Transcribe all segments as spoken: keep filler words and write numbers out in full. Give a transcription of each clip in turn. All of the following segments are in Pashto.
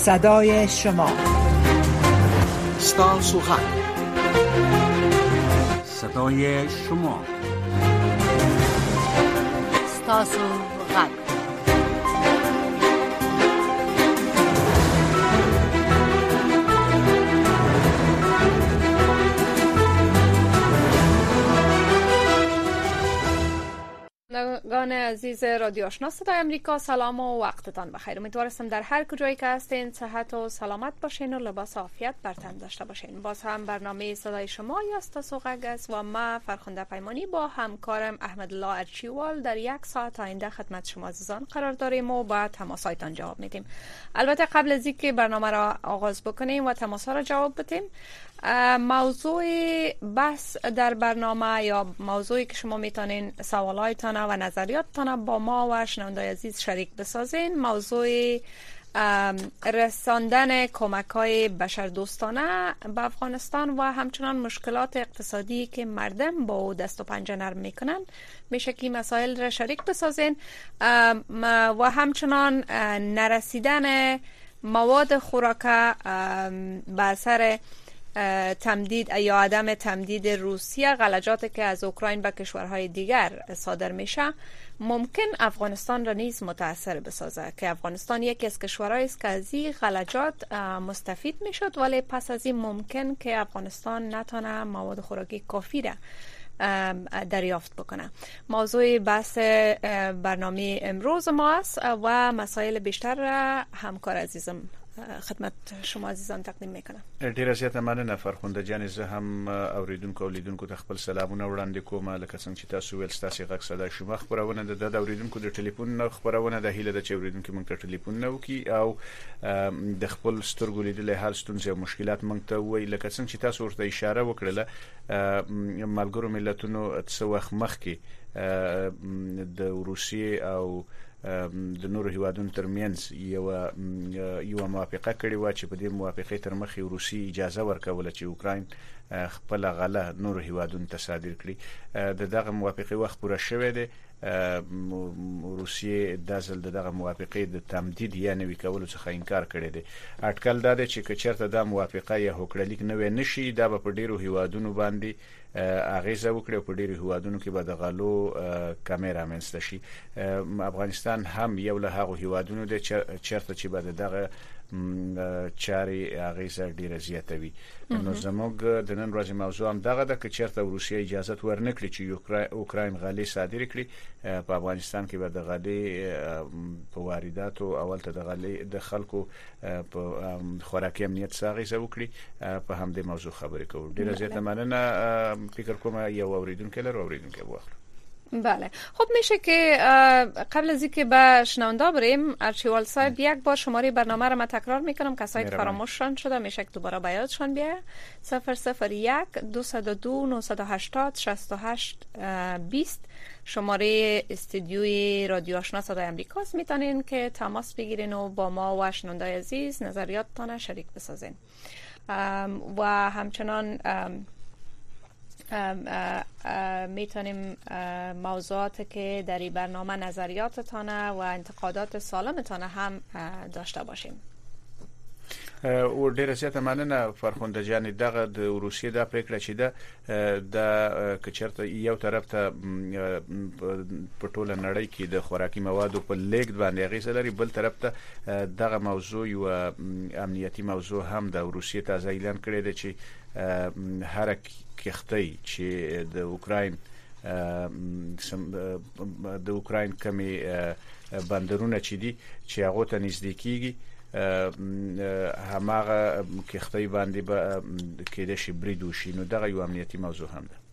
صدای شما، ستاسو غږ، صدای شما، ستاسو غږ. شنوندگان عزیز رادیو آشنا صدای امریکا، سلام و وقتتان بخیر. امیدوارم در هر کجایی که هستین صحت و سلامت باشین و لباس عافیت بر تن داشته باشین. باز هم برنامه صدای شما یا ستاسو غږ است و ما فرخنده پیمانی با همکارم احمد الله ارچیوال در یک ساعت آینده خدمت شما عزیزان قرار داریم و با تماسایتان جواب میدیم. البته قبل از اینکه برنامه را آغاز بکنیم و تماسا را جواب بدیم، موضوع بحث در برنامه یا موضوعی که شما میتونین سوالایتان و نظریاتتان با ما و شنوندگان عزیز شریک بسازین، موضوع رساندن کمک‌های بشردوستانه به افغانستان و همچنان مشکلات اقتصادی که مردم با دست و پنجه نرم میکنن، میشه که مسائل را شریک بسازین و همچنان نرسیدن مواد خوراکه به اثر تمدید یا عدم تمدید روسیه، غلجاتی که از اوکراین به کشورهای دیگر صادر میشه، ممکن افغانستان را نیز متاثر بسازه که افغانستان یکی از کشورهایی است که از این غلجات مستفید میشد، ولی پس از این ممکن که افغانستان نتونه مواد خوراکی کافی را دریافت بکنه. موضوع بحث برنامه امروز ما است و مسائل بیشتر را همکار عزیزم خدمت شما عزیزان تقدیم میکنم. ډیره زیاته مننه فرخنده جان. زه هم اوریدونکو او لیدونکو ته خپل سلامونه وړاندې کوم. لکه څنګه چې تاسو ویل ستاسو غږ صدای شما خبرونه د اوریدونکو د ټلیفون نه خبرونه د هیله د چې اوریدونکو موږ ته ټلیفون نه وکي او د خپل سترګو لیدل هر ستونزې او مشکلات موږ ته وایي. لکه څنګه چې تاسو ورته اشاره وکړه، ملګرو ملتونو څه وخت مخکې د روسیې او د نورو هیوادونو ترمنځ یو یو موافقه کړې و چې په دې موافقه تر مخې روسي اجازه ورکوله چې اوکراین خپل غله نورو هیوادونو ته صادر کړي. د دغه موافقه وخت پوره شوی دی. روسیې د ځل دغه موافقه د تمدید یا نوي کولو څخه انکار کړی دی. اټکل دا دی چې کچرته د موافقه یا هوکړلیک نوې نشي، دا به په ډیرو هیوادونو باندې اغیزه وکړي، په ډیرو هیوادونو کې به د غلو کیمرا منځته شي. افغانستان هم یو له هغو هیوادونو دی چرته چې به دغه چاري اغیزه ډیره زیاته وي. نو زموږ د نن ورځې موضوع هم دغه ده چې چرته روسیه اجازه ورنکړي چې اوکراین غلې صادر کړي، په افغانستان کې به د غلې په وارداتو اول ته د غلې د خلکو په خوراکي امنیت ساغیزه وکړي. په همدې موضوع خبرې کوو. ډیره زیاته مننه. فکر کوم یو اوریدونکو لرو اوریدونکو واخلو. بله، خب میشه که قبل از اینکه به شنوندا بریم، ارچیوال صاحب یک بار شماره برنامه رو من تکرار میکنم که سایت فراموششان شده، میشه که دوباره به یادشان بیاره. صفر صفر یک دویست و دو نهصد و هشتاد شصت و هشت بیست شماره استودیوی رادیو آشنا صدای امریکاست. میتونین که تماس بگیرین و با ما و شنوندای عزیز نظریاتتان شریک بسازین و همچنان میتونیم موضوعاتی که در این برنامه نظریاتتان و انتقادات سالمتان هم داشته باشیم. او ډیره زیاته مننه فرخنده جان. دغه د روسیې د پریکړه چې ده د کچرته یو طرف ته په ټوله نړۍ کې د خوراکي موادو په لیږد باندې اغیزه لري، بل طرف ته دغه موضوع یو امنیتي موضوع هم د روسیې ته اعلان کړی دی چې هر کښتۍ چې د اوکراین د اوکراین کمی بندرونه چې دي چې هغه ته نږدې کیږي، هماغه کښتۍ باندې به کېدای شي برید وشي. نو دغه یو امنیتي موضوع هم ده.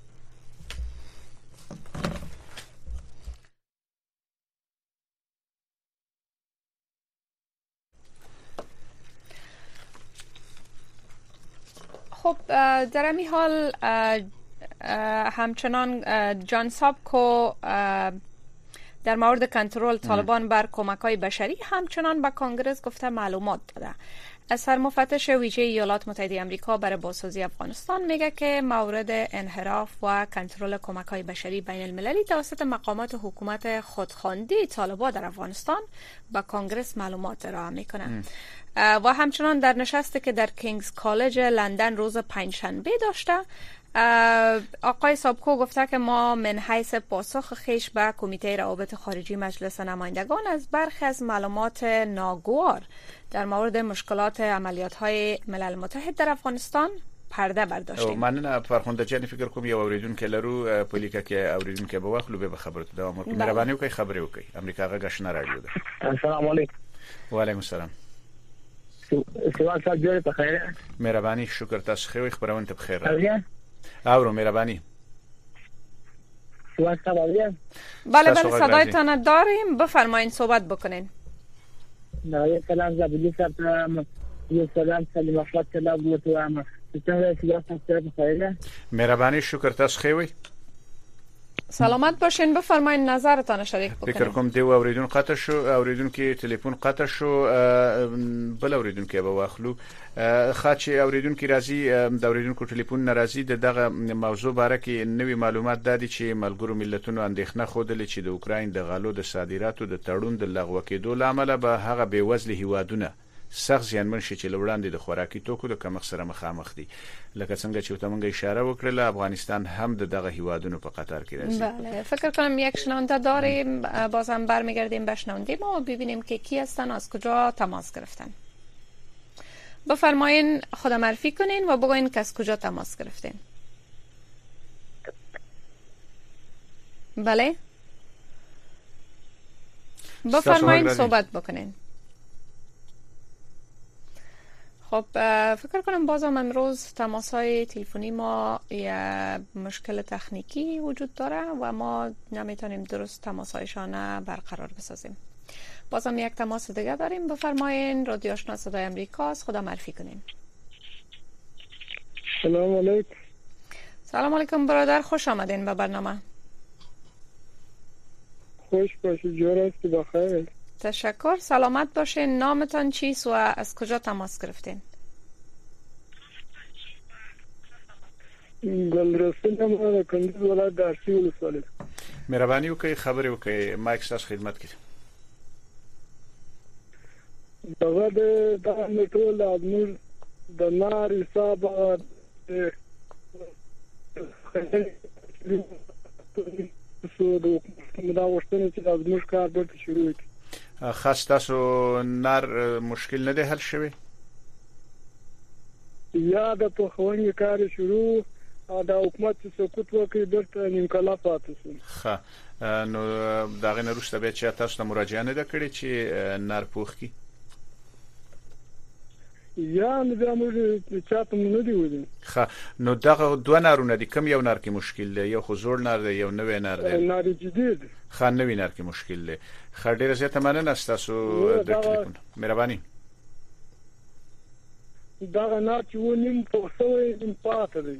خب در این حال همچنان جان سابکو در مورد کنترل طالبان بر کمک‌های بشری همچنان به کانگرس گفته معلومات داده. سرمفتش ویژه ایالات متحده آمریکا برای بازسازی افغانستان میگه که مورد انحراف و کنترل کمک‌های بشری بین المللی توسط مقامات حکومت خودخوانده طالبان در افغانستان به کانگرس معلومات ارائه میکنه. و همچنان در نشستی که در کینگز کالج لندن روز پنجشنبه داشته، آقای سابکو گفته که ما من حیث پاسخ خیش به کمیته روابط خارجی مجلس نمایندگان از برخی از معلومات ناگوار در مورد مشکلات عملیات های ملل متحد در افغانستان پرده برداشتیم. من فرخنده جان فکر کوم یو اوریدونکو لرو پولیکا کې اوریدونکو به واخلو به خبرته دوام ورکړي. مهرباني وکړئ خبرې وکړئ. امریکا غږ آشنا رادیو ده. السلام علیکم. و علیکم السلام. سوال صاحب جوړ په خیره. مهرباني شکر تاسو خو خبرونه ته بخیر. اوریه؟ اورو مهرباني. سوال صاحب اوریه؟ بله بله صدایتان داریم، بفرمایید صحبت بکنین. نه سلام زبیلی صاحب، یه سلام سلام احمد سلام بوتو اما څنګه سیاست سره په خیره؟ مهرباني شکر تاسو خو سلامت باشین، بفرمایید نظرتان شریک بکنید. فکر کوم دی اوریدون قطع شو، اوریدون کې ټلیفون قطع شو، بل اوریدون کې به واخلو. خاص اوریدون کې راځي د اوریدون کو ټلیفون ناراضي دغه موضوع باره کې نوې معلومات دادي چې ملګرو ملتونو اندېښنه خوده چې د اوکراین د غالو د صادراتو د تړون د لغوه کېدو لامل به هغه بې وزله هیوادونه سخت زیانمن شي چې لوړاندې د خوراکي توکو د کمښت سره مخامخ دي. لکه څنګه چې تاسو اشاره وکړه افغانستان هم د دغه هیوادونو په قطار کې راځي. بله فکر کنم یک شنونده داریم، بازم برمیگردیم به شنونده ما و ببینیم که کی هستن، از کجا تماس گرفتن. بفرمایین خود معرفی کنین و بگوین که از کجا تماس گرفتین. بله بفرمایین صحبت بکنین. خب فکر کنم بازم امروز تماس‌های تلفنی ما یه مشکل تکنیکی وجود داره و ما نمیتونیم درست تماس‌هایشان برقرار بسازیم. بازم یک تماس دیگه داریم، بفرمایین. رادیو آشنا صدای آمریکاست، خدا معرفی کنین. سلام علیکم. سلام علیکم برادر، خوش آمدین به برنامه. خوش باشید، جور است، بخیر. تشکر، سلامت باشین. نامتان چیست و از کجا تماس گرفتین؟ گلرسول ما کندز ولایت دارسی ولسوالی. مهرباني وکړئ خبرې وکړئ، مایک تاسو خدمت کې. دغه د د ټول د د نار حساب سو د مدا وشتنه چې د موږ کار به شروع کړي. خاص تاسو نار مشکل نه دی حل شوی؟ یا د توخونی کار شروع د حکومت سقوط وکړي د انقلاب پاتې ښه نو دغه نه وروسته به چې تاسو ته مراجعه نه کړې چې نار پوخ کی یا نه د موږ چاته نه دی ودی. ښه نو دغه دوه نارونه دي، کوم یو نار کې مشکل دی؟ یو خو زوړ نار دی، یو نوې نار دی. نار جدید ښه نوې نار کې مشکل دی. ښه ډیره زیاته مننه تاسو د ټلیفون مهرباني. دغه نار چې و نیم پوسوي نیم پاتې دی.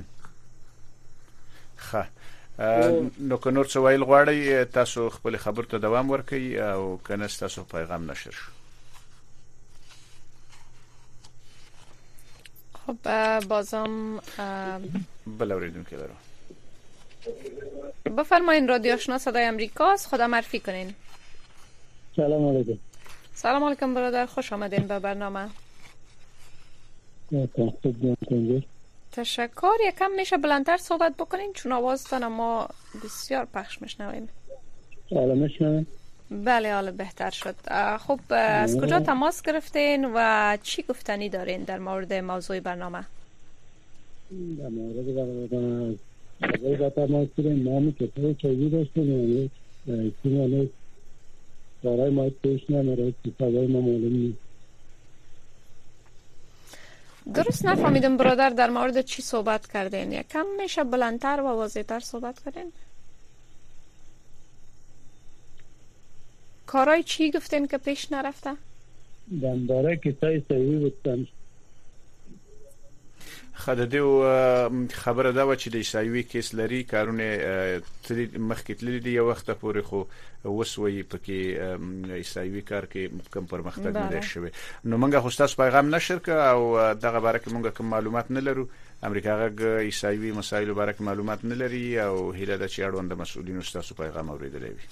ښه نو که نور څه ویل غواړئ تاسو خپل خبر ته دوام ورکړئ او کنه تاسو پیغام نشر شو. خب بازم بله اوریدون که دارم. بفرمایین رادیو آشنا صدای آمریکاست، خدا معرفی کنین. سلام علیکم. سلام علیکم برادر، خوش آمدین به برنامه. تشکر. یکم میشه بلندتر صحبت بکنین چون آوازتان ما بسیار پخش میشنویم. حالا میشنویم؟ بله حالا بهتر شد. خب از کجا تماس گرفتین و چی گفتنی دارین در مورد موضوع برنامه؟ در مورد برنامه از تماس گرفتیم، نامی که تو چیزی داشتیم یعنی برای ما پیش نمیره که برای ما معلوم نیست. درست نفهمیدم برادر در مورد چی صحبت کردین، یکم میشه بلندتر و واضح‌تر صحبت کردین؟ کارای چی گفتین که پیش نرفته؟ دنباره کسای سوی بودن. خ خدای خبره دا و چې د عیسایوي کیس لري کارونه مخکې تللی دی یو وخت پورې خو وسوي پکې عیسایوي کار کې کم پرمختګ نه شوی نو موږ خو تاسو پیغام نشر ک او دغه باره کې موږ کوم معلومات نه لرو امریکا غږ عیسایوي مسایلو باره کې معلومات نه لري او هیله ده چې اړوند مسؤلینو تاسو پیغام اوریدلی وي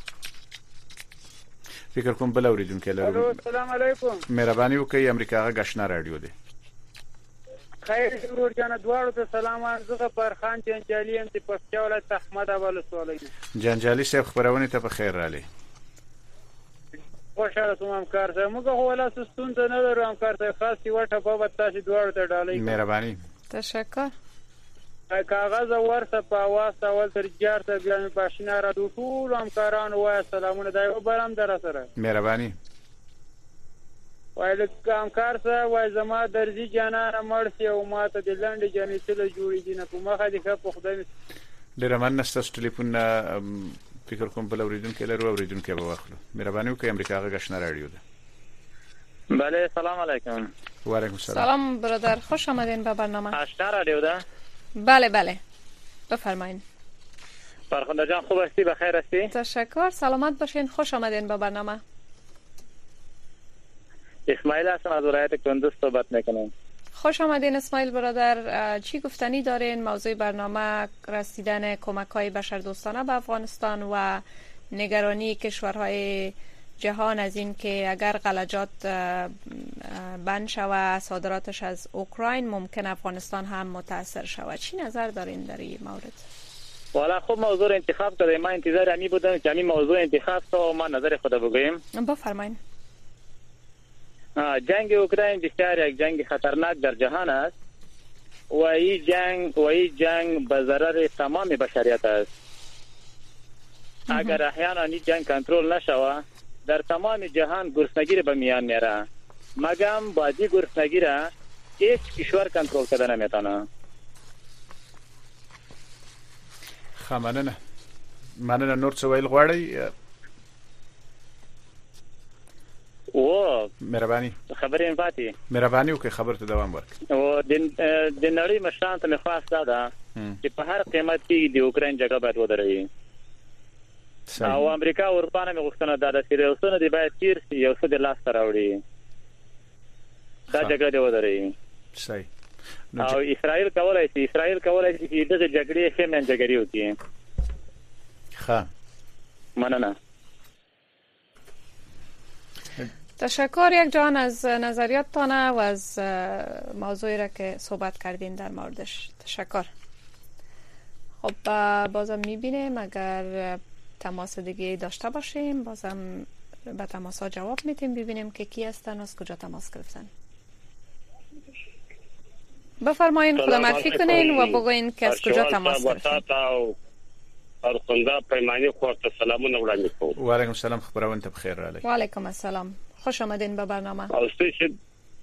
فکر کوم بل اوریدونکو لرو السلام علیکم مهرباني وکړئ امریکا غږ آشنا رادیو دی خیر ورور جان دواړو ته سلام زغه پر خان جنجالي ام ته پښتو ولایت احمد اول سوالای جنجالي صاحب خبرونه ته په خیر رالی خوشاله سوم همکار زه موږ هو ولا سستون ته نه لرو همکار ته خاصي وټه په تاسو دواړو ته ډالۍ مهرباني تشکر کاغذ ورته په واسطه ول تر جار ته بیا باشینه را دوه ټول همکارانو وای سلامونه دایو برام در سره مهرباني وای همکار سره وای زما درځي جانانه مرسي او ماته د لنډ جنې تل جوړې دي نه کومه خدي په خدای ډیر مننه ستاسو ټلیفون فکر کوم بل اوریدونکو لرو اوریدونکو به واخلو مهرباني وکړئ امریکا غږ آشنا رادیو ده بله سلام علیکم و علیکم السلام سلام برادر خوش آمدین به برنامه آشنا رادیو ده بله بله بفرمایید فرخنده جان خوب هستی بخیر هستی تشکر سلامت باشین خوش آمدین به برنامه اسماعیل هستم از ولایت کندوز صحبت میکنم خوش آمدین اسماعیل برادر چی گفتنی دارین موضوع برنامه رسیدن کمک‌های بشردوستانه به افغانستان و نگرانی کشورهای جهان از این که اگر غلجات بند شود صادراتش از اوکراین ممکن افغانستان هم متاثر شود چی نظر دارین در این مورد؟ والا خب موضوع انتخاب کردیم من انتظار امی بودم که همین موضوع انتخاب تا ما نظر خود بگویم بفرمایید جنگ اوکراین بسیار یک جنگ خطرناک در جهان است و این جنگ و این جنگ به ضرر تمام بشریت است اگر احیانا این جنگ کنترل نشود در تمام جهان گرسنگی به میان میاره مگم بازی گرسنگی را هیچ کشور کنترل کرده نمیتونه خمننه مننه نور څه ویل غواړئ او مهرباني خبرې پاتې مهرباني وکړئ خبر ته دوام ورکړئ او د نړۍ مشران ته مخواست ده چې په هر قیمت کې د اوکراین جګړه باید ودرېږي او امریکا او اروپا نه غوښتنه ده چې روسونه دی باید تیر شي یو څه د لاس راوړي دا جګړه دی ودرېږي صحیح او اسرائیل کولای شي اسرائیل کولای شي چې دغه جګړې خېمن جګړې وکړي ها مننه تشکر یک جان از نظریاتتان و از موضوعی را که صحبت کردین در موردش تشکر خب بازم میبینیم اگر تماس دیگه داشته باشیم بازم به تماس ها جواب میتیم ببینیم که کی هستن از کجا تماس گرفتن بفرمایین خدا معرفی کنین و بگوین که از کجا تماس گرفتن فرخنده پیمانی خورت سلامونه وړاندې کوم و علیکم السلام خبرونه ته بخیر رالی و علیکم السلام خوش آمدین به برنامه او ستاسو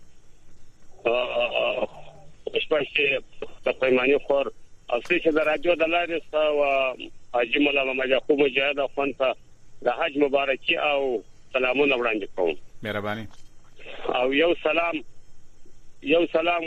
شپږ په پیمانی خور او ستاسو د راډیو د لارې او حاجی مولا محمد یعقوب مجاهد اخوان ته د حج مبارکي او سلامونه وړاندې کوم مهرباني او یو سلام یو سلام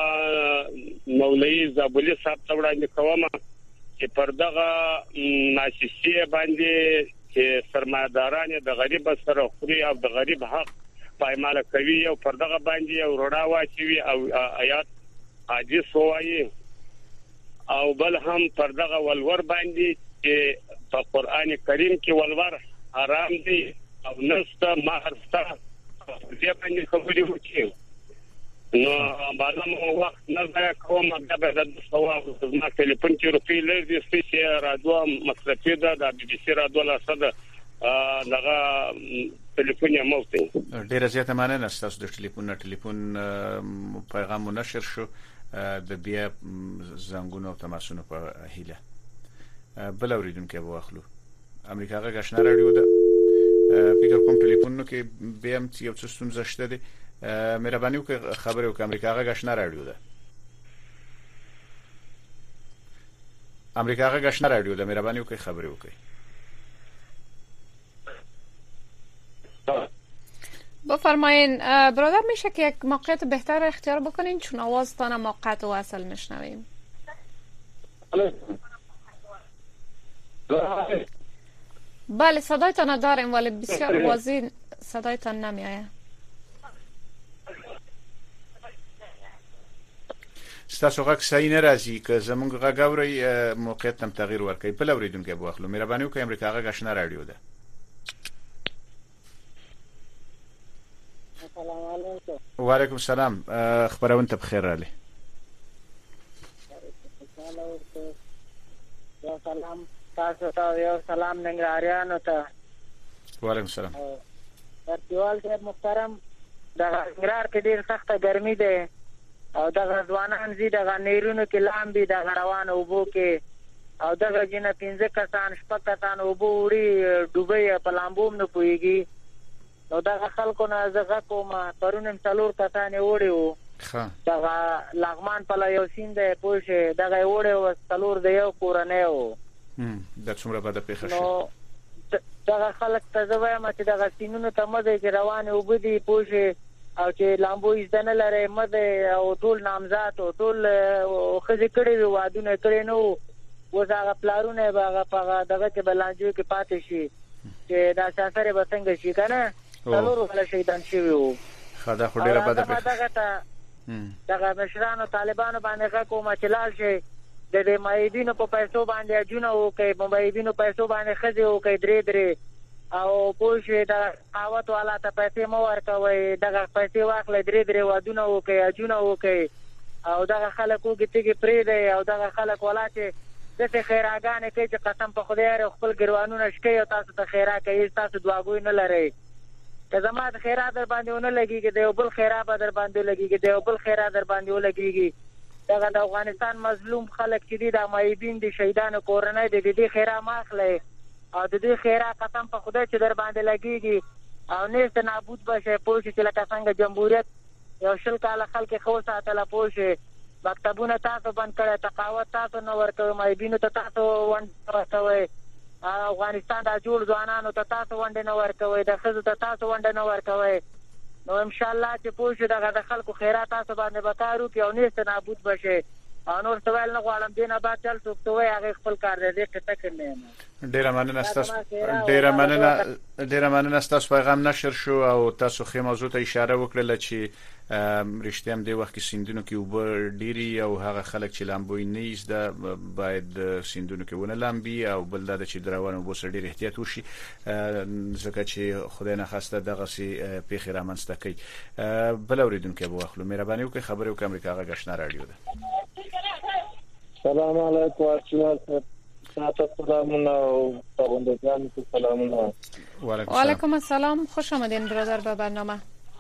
مولوی زابلی صاحب ته وړاندې کوم چې پر دغه ناشې باندې چې سرمایداران د غریب سره خوري او د غریب حق پایمال کوي او پر دغه باندې یو رڼا واچوي او آیات حدیث وایي او بل هم پر دغه ولور باندې چې په قران کریم کې ولور حرام دي او نسته مہرسته دې باندې خبرې وکړي نو باندې وخت نه ځای کوم دا به د ثواب زما ټلیفون کې روپی لري چې رادیو مصرفي ده د بي بي سي رادیو لا صد دغه ټلیفون یې موته ډیره زیاته مننه تاسو د ټلیفون ټلیفون پیغام نشر شو د بیا زنګونو او تماسونو په هیله بل اوریدونکو به واخلو امریکا غږ آشنا رادیو ده فکر کوم ټلیفون کې بیا هم یو څه ستونزه شته ده مهرباني وکړئ خبرې وکړئ امریکا غږ آشنا رادیو ده امریکا غږ آشنا رادیو ده مهرباني وکړئ خبرې وکړئ بفرمایین برادر، میشه که یک موقعیت بهتر اختیار بکنین چون آوازتان موقت و اصل میشنویم. بله صدایتان داریم ولی بسیار واضح صدایتان نمیآید. ستاسو غږ صحیح نه راځي که زمونږ غږ اورئ موقعیت هم تغییر ورکړئ. بل اورېدونکی به واخلو. مهرباني وکړئ امریکا غږ آشنا راډیو ده. السلام علیکم. وعلیکم السلام. خبرونه ته بخیر راغلی. یو سلام تاسو ته، یو سلام ننګرهاریانو ته. وعلیکم السلام. ارتوال صاحب محترم، د ننګرهار کې ډیر سخته ګرمي ده او دغه ځوانان زی دغه نیرونو کې لامبي دغه روان اوبو کې او دغه جنه پنځه کسان شپږ کسان اوبو وړي ډوبې په لامبوم نه پويږي. نو دغه خلکو نه زغه کومه پرونم څلور کسان وړي وو. ښه دغه لغمان په یو سیند پوښه دغه وړي و څلور د یو کورنۍ وو. هم د څومره بده پیښه شو. نو دغه خلک ته زوایم چې دغه سینونو ته مده کې روان وبدي پوښه او چې لامبو یې ځنه لري مده او ټول نامزات او ټول خځې کړي وادونه کړي نو وزغه پلارونه باغه په دغه کې بلانجو کې پاتې شي چې دا ساسره به څنګه شي کنه څلور ولا شهیدان شوی وو. خدا خو ډیره بده پیښه. دغه ته دغه مشرانو طالبانو باندې کومه چلال شي د دې مایدینو په پیسو باندې اجونه او کوي په مایدینو پیسو باندې خځې او کوي درې درې او پوښې دا قاوت والا ته پیسې مو ورکوي دغه پیسې واخلې درې درې وادونه او کوي اجونه او کوي او دغه خلکو کې پرې دی او دغه خلک ولا چې دغه خیراګانې کوي چې قسم په خدای خپل ګروانونه شکي او تاسو ته خیرا کوي تاسو دعاګوي نه لري. که زما د خیرا در باندې ونه لګيږي د یو بل خیرا به در باندې لګيږي د یو بل خیرا در باندې ولګيږي. دغه د افغانستان مظلوم خلک چې دي د مایبین دي شهیدانو کورنۍ د دې خیرا ماخلې او د دې خیرا قسم په خدای چې در باندې لګيږي او نيست نابود بشه پوښي چې لکه څنګه جمهوریت یو شل کال خلک خو ساتله پوښي مکتبونه تاسو بند کړه تقاوت تاسو نو ورکوي مایبینو ته تاسو ون ورکوي افغانستان د جوړ ځوانانو ته تاسو ونډه نه ورکوي د خزو ته تاسو ونډه نه ورکوي. نو ان شاء الله چې پوښي دغه د خلکو خیرات تاسو باندې وکړو کې او نيست نابود بشه او نور سوال نه غواړم دینه بعد چل څوکتوي هغه خپل کار دې ټټه کړنه. ډیره مننه تاسو ډیره مننه ډیره مننه تاسو پیغام نشر شو او تاسو خې موضوع ته اشاره وکړه چې رښتیا هم د وخت کې سیندونو کې وبر ډيري او هغه خلک چې لامبوي نه زده باید سیندونو کې ونه لامبي او بل دا چې دروانه وبو سره ډیر احتیاط وشي ځکه چې خدای نه خواسته دغه سي پیښه رامنځته کوي. بل اوریدونکو به واخلو. مهرباني وکړئ خبرې وکړئ امریکا غږ آشنا رادیو ده. سلام علیکم ارشاد تاسو سلامونه او پروندگان کو سلامونه. و علیکم السلام، خوش آمدین برادر به برنامه.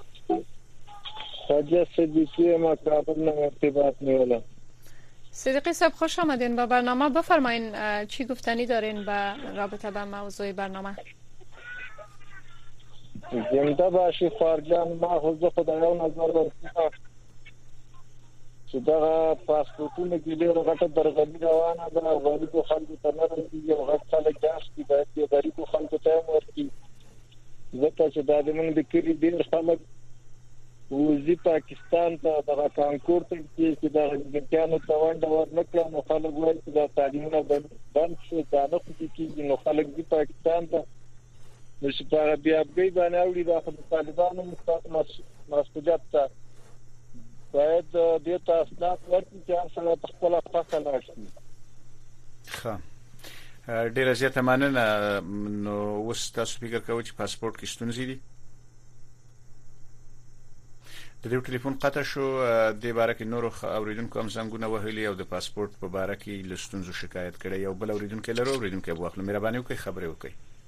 خواجه صدیقی ما کابل نه ارتباط نیوله. صدیقی صاحب خوش آمدین به برنامه. بفرمایین چی گفتنی دارین به رابطه با موضوع برنامه؟ زنده باشی خارجان. ما خود خدایو نظر ورکړم چې دا پاسپورتونه کې ډېر غټه درغلي روانه ده او غریبو خلکو ته نه رسېږي او غټ خلک جاستي باید د غریبو خلکو ته هم ورکړي ځکه چې دا زموږ د کلي ډېر خلک وزي پاکستان ته دغه کانکور ته چې د امریکایانو ته ونډه ورنکړه نو خلک وایي چې دا تعلیمونه بند شو دا نه کېږي نو خلک دې پاکستان ته نو چې په بیا بیا باندې اوري دا د طالبانو مسؤلیت ته باید د تاسو ورته چې سره خپل فصل راشي. ښه ډیره زیاته مننه. نو اوس تاسو فکر کوئ چې پاسپورت کې ستونزې دي؟ د دې ټلیفون قطع شو د باره کې نور اوریدونکو هم زنګونه وهلي او د پاسپورت په باره کې له ستونزو شکایت کړي. یو بل اوریدونکو لرو اوریدونکو واخلو. مهرباني وکړئ خبرې وکړئ.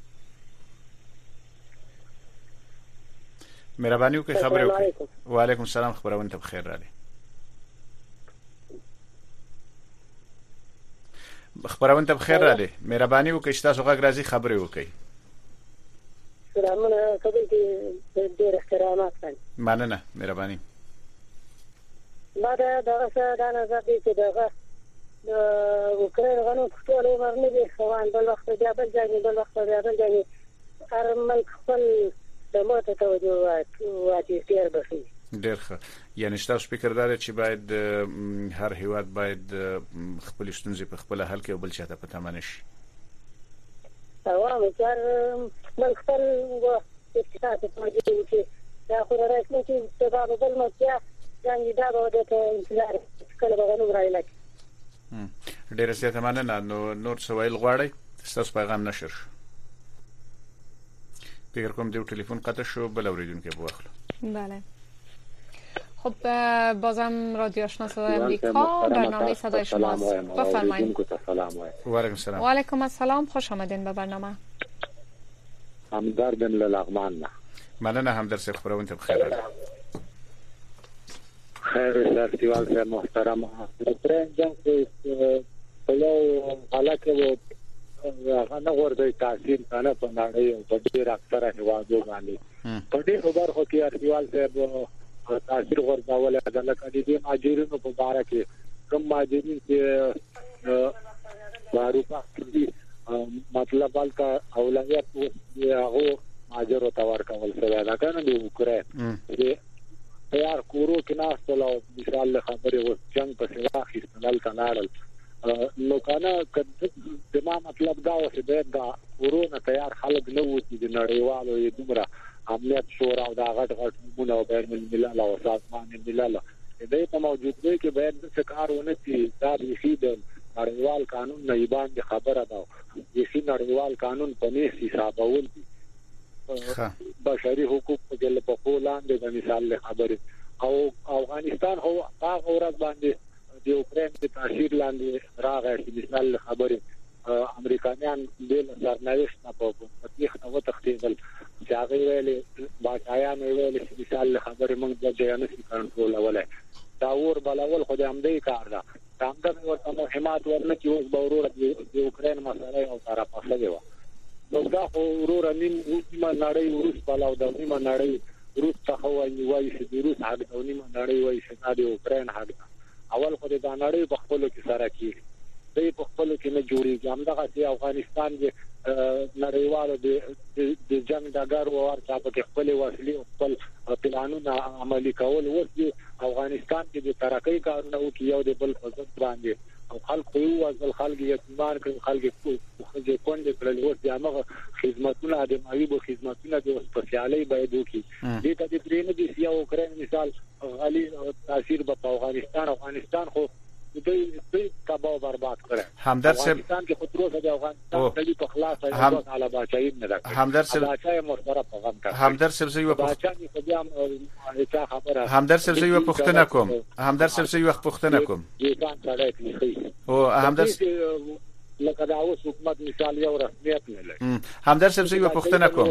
مهرباني وکړئ خبرې وکړئ. وعلیکم السلام، خبرونه ته بخیر راغلی. خبرونه ته بخیر راغلی. مهرباني وکړئ تاسو غږ راځي خبرې وکړئ. سلامونه کبه کې ډېر احترامات کوي. مننه مهرباني. ما دا دغه څه دا نظر دی چې دغه د اوکرين غنو ټول عمر نه دي خوان بل وخت بیا بل ځای بل وخت بیا بل ځای هر ملک خپل ماته توجه واچي ډیر بشي ډیر ښه. یعنی تاسو فکر دار چې باید هر هیواد باید خپل ستونزې په خپل حل کې او بل چاته په تمه نشي. او چار بل خپل و اقتصاد په دې کې دا خو راځي چې تاسو بل نو چې څنګه دا به د انتظار کله به نو راځي. ډیر زیاته مننه. نو نور سوال غواړي تاسو پیغام نشر شو. فکر کوم دیو تلفن قطع شو بل اوریدونکو بواخلو. بله. خب بازم رادیو آشنا صدای امریکا برنامه صدای شماست. بفرمایید. و علیکم السلام. و علیکم السلام. خوش آمدین به برنامه. همدرد للغمان. مننه همدرد صاحب خبرون ته بخیر. خیر سرتیوال صاحب محترم. پرنجان په یو حالت و هغه نه ورته تاثیر کنه په نړۍ په ډیر اکثره هیوادو باندې په دې خبر خو کې ارتیوال صاحب تاثیر ورکول د لکه دې ماجرینو په اړه کې کوم ماجرین چې اروپا کې مطلب الکا اولویت هغه ماجر ته ورکول شوی دا کنه د اوکرين چې تیار کورو کې ناس ته مثال خبره و جنگ په سلا خستل کلاړل نو کنه دما مطلب دا و چې دا کورونه تیار خلک نه و چې د نړیوالو یې دومره امنیت شورا او دا غټ غټ مونه او بین الملل او سازمان الملل دې په موجود دی کې باید څه کارونه چې دا د د نړیوال قانون نه باندې خبره ده چې نړیوال قانون په نس حسابول دي بشري حقوق په ګل په پولاند د مثال خبره او افغانستان هو هغه ورځ باندې د اوکرين په تاثیر لاندې راغی چې مثال خبره امریکایان د سرنوشت په تطبیق او تخطیل چې هغه ویلي باچایان ویلي چې مثال خبره موږ د جنس کنټرول ولای دا ور بلول خو د امدې کار ده څنګه ورته مهمات ورنه چې اوس به ورور د اوکرين مسله او طرف اصلي و نو دا ورور نیم نیمه نړۍ روس بلاو د نیمه نړۍ روس څخه وایي وایي چې د روس حق د نیمه نړۍ وایي چې د اوکرين حق اول خو د نړۍ په خپل کې سره کې د په خپل کې نه جوړیږي همدغه چې افغانستان د نړیوالو د جنگ دګر ورته په خپل وسلې خپل پلانونه عملي کول وسي افغانستان کې د ترقۍ کارونه او کې یو د بل فزت باندې او خلک یو ځل خلک یتمان کړي خلک خو کوند کړل او د هغه خدماتونه د مالیبو خدماتونه د سپیشالي باید وکړي دې ته د پرېنه د سیا اوکرين مثال غالي تاثیر په افغانستان افغانستان خو دوی دوی تباہ برباد کړه همدرد صاحب افغانستان کې خطر د افغانستان د په خلاص او علاوه باچای نه ده همدرد صاحب باچای مرتبه پیغام کړ همدرد صاحب زه یو باچای په دې هم خبره همدرد صاحب زه یو پوښتنه کوم همدرد صاحب زه یو پوښتنه کوم او همدرد لکه دا اوس حکومت مثال یو رسمیت نه لري همدرد صاحب زه یو پوښتنه کوم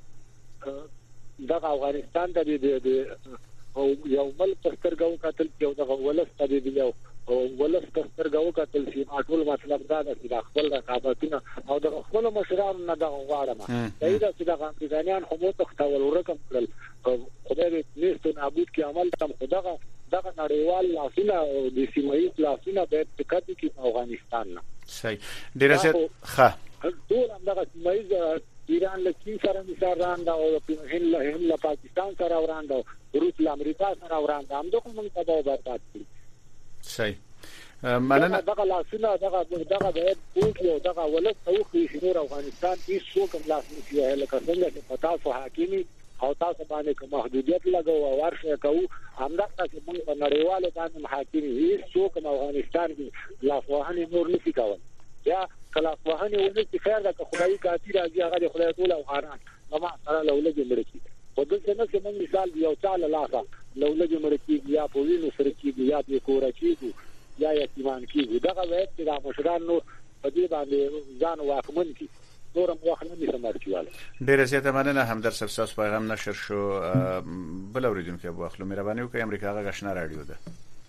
دا افغانستان د او یو بل سترګو قتل یو د ولست د یو ولست سترګو قتل چې ټول مطلب دا د خپل رقابتونه او د خپل مشرانو نه د غواړم دا چې د افغانستانیان هم تختول ورکم کړل خدای دې نيستو نابود کې عمل تم خدغه دغه نړیوال لاسونه د سیمایي لاسونه به تکتی کې افغانستان نه صحیح ډیر زیات ښه ټول همدغه سیمایي ایران له چین سره مثال راند او هند له هند له پاکستان سره وراند او روس له امریکا سره وراند هم دغه موږ تباہ برباد کړی صحیح مننه دغه لاسونه دغه دغه باید او دغه ولست او خو افغانستان هیڅ څوک هم لاس نه کیه لکه څنګه چې پتا سو حاکمی او تاسو باندې کوم محدودیت لګو او ورشه کوو همدغه چې موږ په نړیوالو باندې حاکمی هیڅ څوک افغانستان کې لاسوهنه نور نه کوي یا کله وهنه ولې چې خیر ده خدای کاتی راځي هغه خدای ټول افغانان نو سره لولګي مړکی په دې څنګه چې موږ مثال یو چاله لاسه لولګي مړکی یا په وینو سره کې یا په کورچې یا یتیمان کې دغه وایي چې د مشران نو په دې باندې ځان واکمن کی نورم واخ نه سمارچواله ډیر زیاته مننه همدرد صاحب پیغام نشر شو بل اوریدونکو ابو اخلو مهرباني وکړئ امریکا غا غشنا رادیو ده.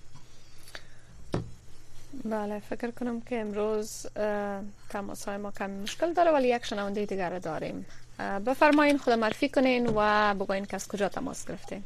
بله فکر کنم که امروز تماس‌های ما کمی مشکل داره ولی یک شنونده دیگر داریم. بفرمایین خود معرفی کنین و بگوین که از کجا تماس گرفتین.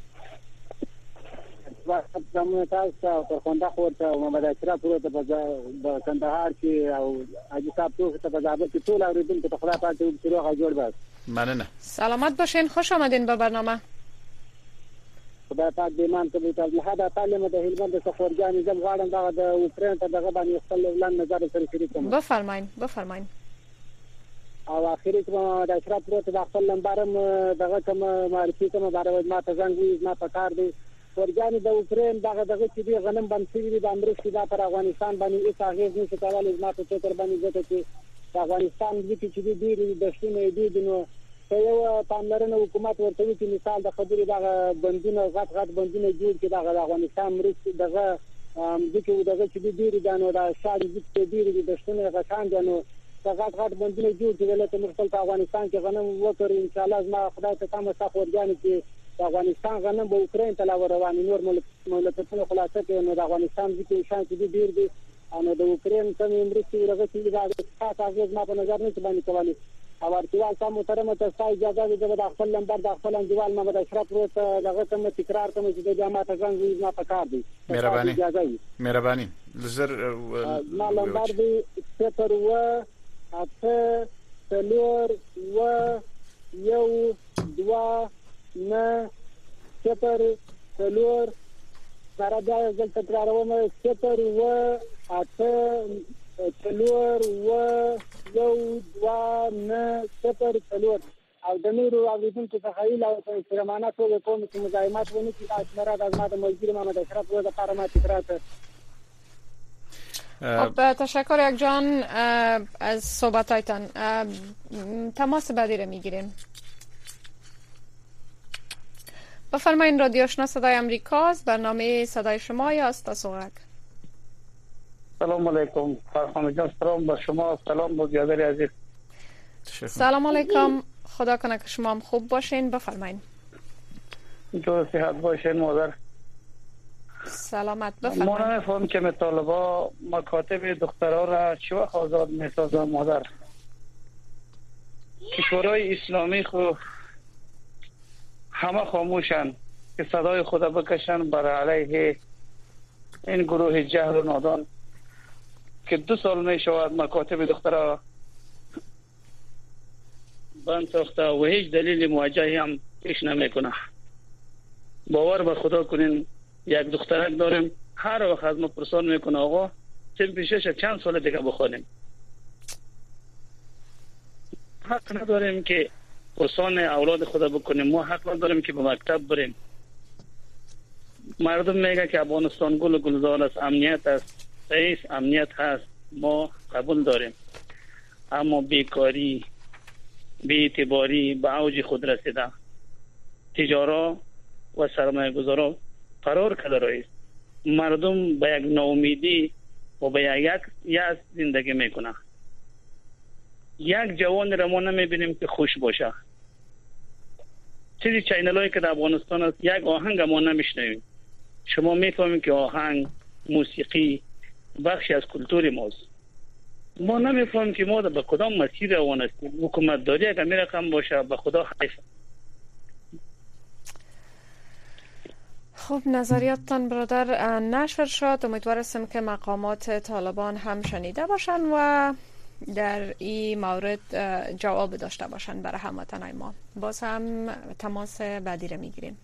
زمونه تاسو او فرخنده خورته او مبادله چر پروت په کندهار کې او اجي صاحب ته په ځابه کې ټول اوریدونکو ته خدای پاک دې شروع غوړ بس مننه. سلامت باشین، خوش آمدین به برنامه. خدای پاک دې مان ته د لحد تعلیم د هلمند څخه ورجانې زم غواړم دا د اوکرين ته دغه باندې خپل اعلان نظر سره شریک کوم. بفرمایئ بفرمایئ. او اخیری کوم د اشراف پروت د خپل لمبارم دغه کوم معرفي کوم بارو ما ته څنګه وي ما پکار دی ورجانې د اوکرين دغه دغه چې دی غنم باندې شي د امریکا د پر افغانستان باندې هیڅ اغیز نشي کولای ما ته تر باندې ځکه چې د افغانستان د چې دی ډیری د شنو دی نو یو پاملرنه حکومت ورته چې مثال د خبرې دغه بندونه غټ غټ بندونه جوړ کړي دغه افغانستان مرستې دغه د چې دغه چې ډیری دانو د شاړې د ډیری د شنو غټان دانو دغه غټ بندونه جوړ کړي ولته مرستل په افغانستان کې غنم وکړي ان شاء الله ما خدای ته تاسو څخه ورجانې چې افغانستان غنم به اوکرين ته لا روان نور ملتونو خلاصه کوي نو د افغانستان د کې شان کې ډیر دي او د اوکرين کوم مرستې ورغه چې د تاسو ما په نظر نه باندې کوي او ارتوال سم محترم ته سای اجازه دې د خپل نمبر د خپل انډیوال محمد اشرف پروت دغه کوم تکرار کوم چې د جامعه څنګه نه پکار دي. مهرباني مهرباني زر ما نمبر دی صفر و اته څلور و یو دوا نه صفر څلور سره دا ځل تکراروم صفر و اته څلور و یو دوا نه صفر څلور او د نورو اوریدونکو څخه ایله او استرمانه ټول کوم چې مزاحمت ونه کړي تاسو مراد از ما د ملګری محمد اشرف رو د لپاره ما تکرار کړ. خب تشکر یک جان از صحبتایتان. تماس بعدی رو میگیریم. بفرمایید رادیو آشنا صدای امریکاست، برنامه صدای شما است تا سوغک. سلام علیکم فرخان جان، سلام با شما، سلام با بیادر عزیز. سلام علیکم، خدا کنه که شما هم خوب باشین. بفرمایید. جو صحت باشین مادر. سلامت. بفرمایید. ما نمیفهم که طالبا مکاتب دخترها را چه وقت آزاد میسازن مادر. کشورهای اسلامی خو همه خاموشن که صدای خدا بکشن بر علیه این گروه جهل و نادان که دو سال می شود مکاتب دخترها بند ساخته و هیچ دلیل موجهی هم پیش نمی کنه. باور به خدا کنین یک دخترک داریم هر وقت از ما پرسان میکنه آقا چند پیشش چند سال دیگه بخوانیم. حق نداریم که پرسان اولاد خدا بکنیم، ما حق نداریم که به مکتب بریم. مردم میگه که افغانستان گل و گلزار است، امنیت است، رئیس امنیت هست، ما قبول داریم، اما بیکاری بی اعتباری به اوج خود رسیده. تجارا و سرمایه گذارا فرار کرده رئیس. مردم به یک ناامیدی و به یک یأس زندگی میکنه. یک جوان را ما نمیبینیم که خوش باشه. چیزی چینلایی که در افغانستان است یک آهنگ ما نمیشنویم. شما میفهمید که آهنگ موسیقی بخشی از کلتور ماست. ما نمیفهمیم که ما به کدام مسیر روان هستیم. حکومت داری اگر می رقم باشه به خدا حیف. خب نظریاتتان برادر نشر شد. امیدوار هستم که مقامات طالبان هم شنیده باشن و در این مورد جواب داشته باشن برای هموطنای ما. باز هم تماس بعدی رو میگیریم.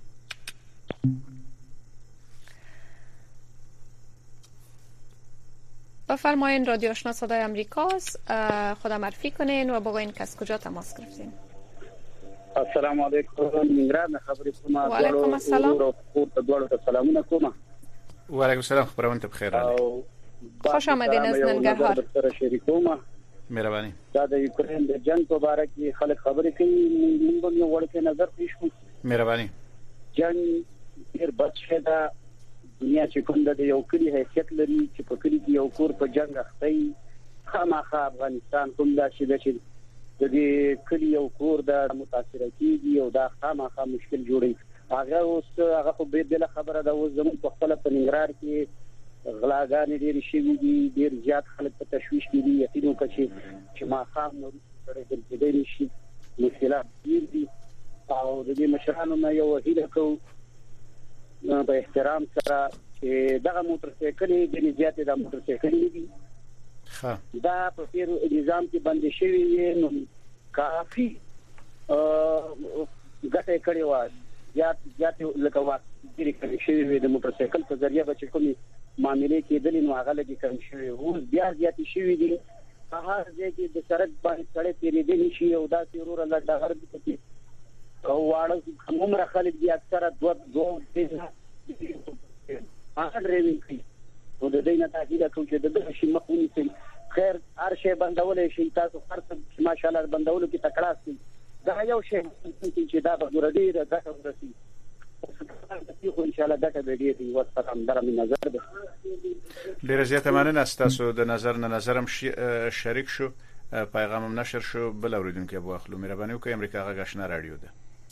بفرمایین رادیو آشنا صدای امریکاست. خدا معرفی کنین و بگوین که از کجا تماس گرفتین. السلام علیکم. میراد خبرې کوم. و علیکم السلام. دوړو سلامونه کوم. و علیکم السلام. خبرونه ته بخیر راغلی. خوش آمدین از ننګرهار. سره شریکوم. مهرباني. دا د یوکرين د جنگ په اړه کې خلک خبرې کوي، موږ یو وړ کې نظر پیش کوو. مهرباني. جنگ ډیر بد شي دا دنیا چې کوم د یو کلی حیثیت لري چې په کلی کې یو کور په جنگ اخته خامخا افغانستان کوم دا شي چې د دې کلی یو کور د متاثر کیږي او دا خامخا مشکل جوړي. هغه اوس هغه په بل خبره دا اوس زموږ په خپل په ننګرهار کې غلاګانې ډېرې شوي دي، ډېر زیات خلک په تشویش کې دي. یقین وکړئ چې چې ماښام نه وروسته ګرځېدی نه شي، مشکلات ډېر دي او د دې مشرانو نه یو هیله کوو په احترام سره چې دغه موټر سایکلې ډېرې زیاتې د موټر سایکلې دي دا په تیر نظام کې باندې شوی نو کافي ګټه کړې و یا یا لکه وا ډیری کړی شوی د موټر سایکل په ذریعہ به چې کومي معاملې کېدلې نو هغه لګي کم شوی اوس بیا زیات شوی دي هغه چې د سړک باندې سړک تیرېدل شي او دا تیرور الله د غرب کې او واړه کومره خلک دي اکثره دوه دوه دي هغه ډریوینګ کوي نو د دې نه تاکید کوي چې د دې شي مخونی سي خیر هر شی بندولې شي تاسو هر څه ماشاءالله بندولو کې تکړه سي دا یو شی چې دا به ضروري ده دا ورسي خو ان شاء الله دا به ډیری وسلام درمه نظر ده ډیر زیاته مننه تاسو د نظر نه نظرم شریک شو پیغامم نشر شو بل اوریدونکو ابو اخلو مهرباني وکړئ امریکا غا غشنا رادیو ده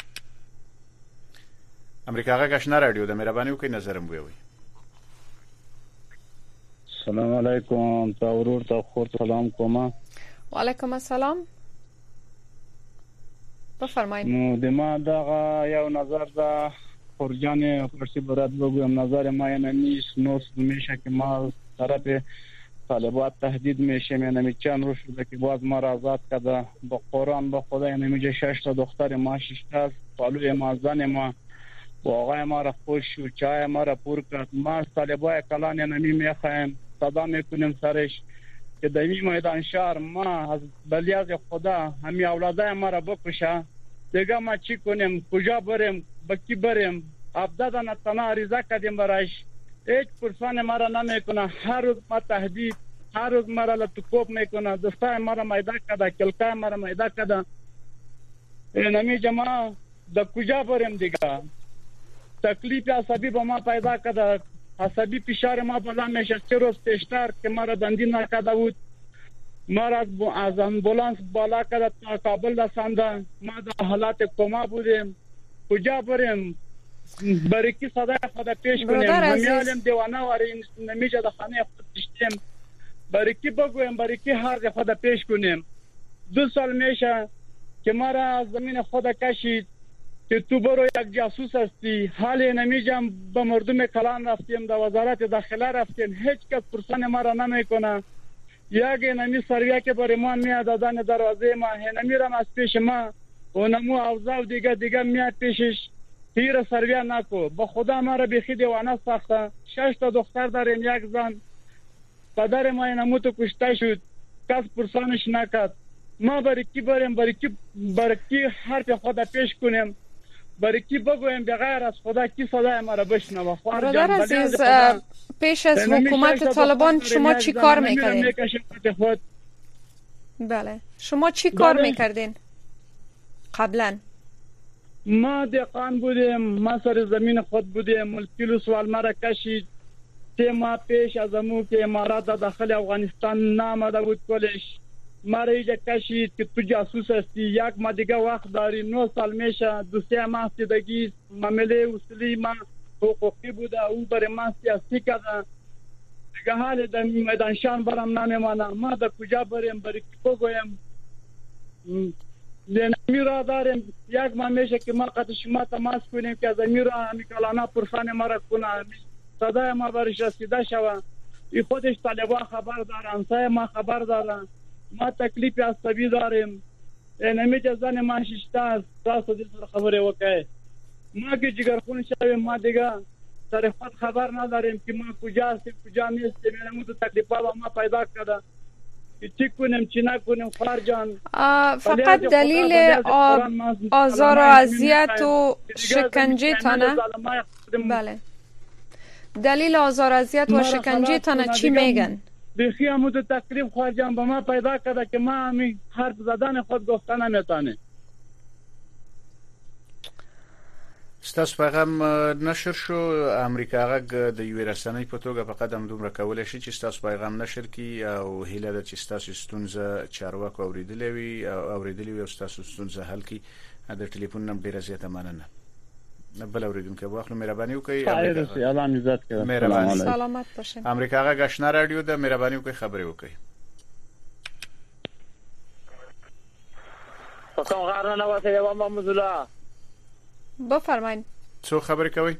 امریکا غا غشنا رادیو ده مهرباني وکړئ نظرم ویوي السلام علیکم تاورور تا خور سلام کومه وعلیکم السلام بفرمایید نو د ما دا یو نظر دا خورجان فرسی برات بگویم نظر ما اینه نیست نوست میشه که ما طرف طالبات تهدید میشه اینه چند روز شده که باز ما را آزاد کرده با قرآن با خدا اینه میگه شش تا دختر ما شش تا پالوی ما زن ما و آقای ما را خوش و چای ما را پر کرد ما طالبای کلان اینه میخوایم صدا میکنیم سرش که دوی میدان شهر ما از بلیاز خدا همی اولادای ما را بکشه دیگه ما چی کنیم کجا بریم بکی بریم ابدادن تنها عریضه کردیم برایش هیچ پرسان ما را نمیکنه هر روز ما تهدید هر روز ما را لطکوب میکنه دستای ما را میده کده کلکای ما را میده کده نمی جمع دا کجا بریم دیگه تکلیف عصبی با ما پیدا کده عصبی فشار ما بالا میشه سه روز پیشتر که ما را بندی نکرده بود ما را از امبولانس بالا کرده تا کابل رسانده ما در حالات کما بودیم کجا بریم برای کی صدای خدا پیش کنیم همیالیم دیوانه واریم نمیشه در خانه خود دشتیم برای کی بگویم برای کی حرق خدا پیش کنیم دو سال میشه که ما را از زمین خدا کشید که تو برو یک جاسوس هستی حالی نمیجم به مردم کلان رفتیم در وزارت داخله رفتیم هیچ کس پرسان ما را نمیکنه یک نمی سرویه که برای ما میاد دادن دروازه ما نمیرم از پیش ما و نمو اوضاع دیگه دیگه میاد پیشش تیر سرویه نکو با خدا ما را بیخی دیوانه ساخته شش تا دختر داریم یک زن پدر ما نمو تو کشته شد کس پرسانش نکد ما برای کی بریم برای کی برای کی حرف خدا پیش کنیم برای کی بگویم بغیر از خدا کی صدای ما را بشنوه برادر عزیز پیش از حکومت طالبان شما چی کار میکردین؟ بله شما چی کار میکردین قبلا؟ ما دهقان بودیم ما سر زمین خود بودیم ملکیلو سوال ما را کشید سه ماه پیش از امو که امارات داخل افغانستان نامده بود کلش ما را ایجا کشید که تو جاسوس هستی یک ما دیگه وقت داری نو سال میشه دو سه ماه دیدگی معامله اصولی ما حقوقی بوده او برای ما سیاسی کرده دیگه حال در میدانشان برام نمیمانه ما در کجا بریم برای که بگویم نمی را داریم یک ما میشه که ما قد شما تماس کنیم که از امی را همی کلانا پرسان ما را کنه صدای ما برش رسیده شوه ای خودش طالبا خبر داره انسای ما خبر داره ما تکلیف عصبی داریم نمی جزان ما ششته است تاسو دې سره خبرې وکړئ ما که جگرخون شویم ما دیگه سر خود خبر نداریم که ما کجا هستیم کجا نیستیم یعنی تو تکلیفا با ما پیدا کرده چی کنیم چی نکنیم خارجان فقط دلیل آزار و اذیت و شکنجه تانه بله دلیل آزار و اذیت و شکنجه تانه چی میگن بخی همون تکلیف خارجان با ما پیدا کرده که ما همی حرف زدن خود گفته نمیتانه ستاسو پیغام نشر شو امریکا غږ د یو رسنۍ په توګه په قدم دومره کولای شي چې ستاسو پیغام نشر کی او هیله ده چې ستاسو ستونزه چارواکو اوریدلې وي او اوریدلې وي او ستاسو ستونزه حل کی د ټلیفون نمبر ډیره زیاته مننه بل اوریدونکو واخلو مهرباني وکړئ امریکا الله عزت کړه مهرباني سلامت باشئ امریکا غږ آشنا رادیو د مهرباني وکړئ خبرې وکړئ پسون غارنه واسه یو محمد الله بفرمایید څو خبرې کوي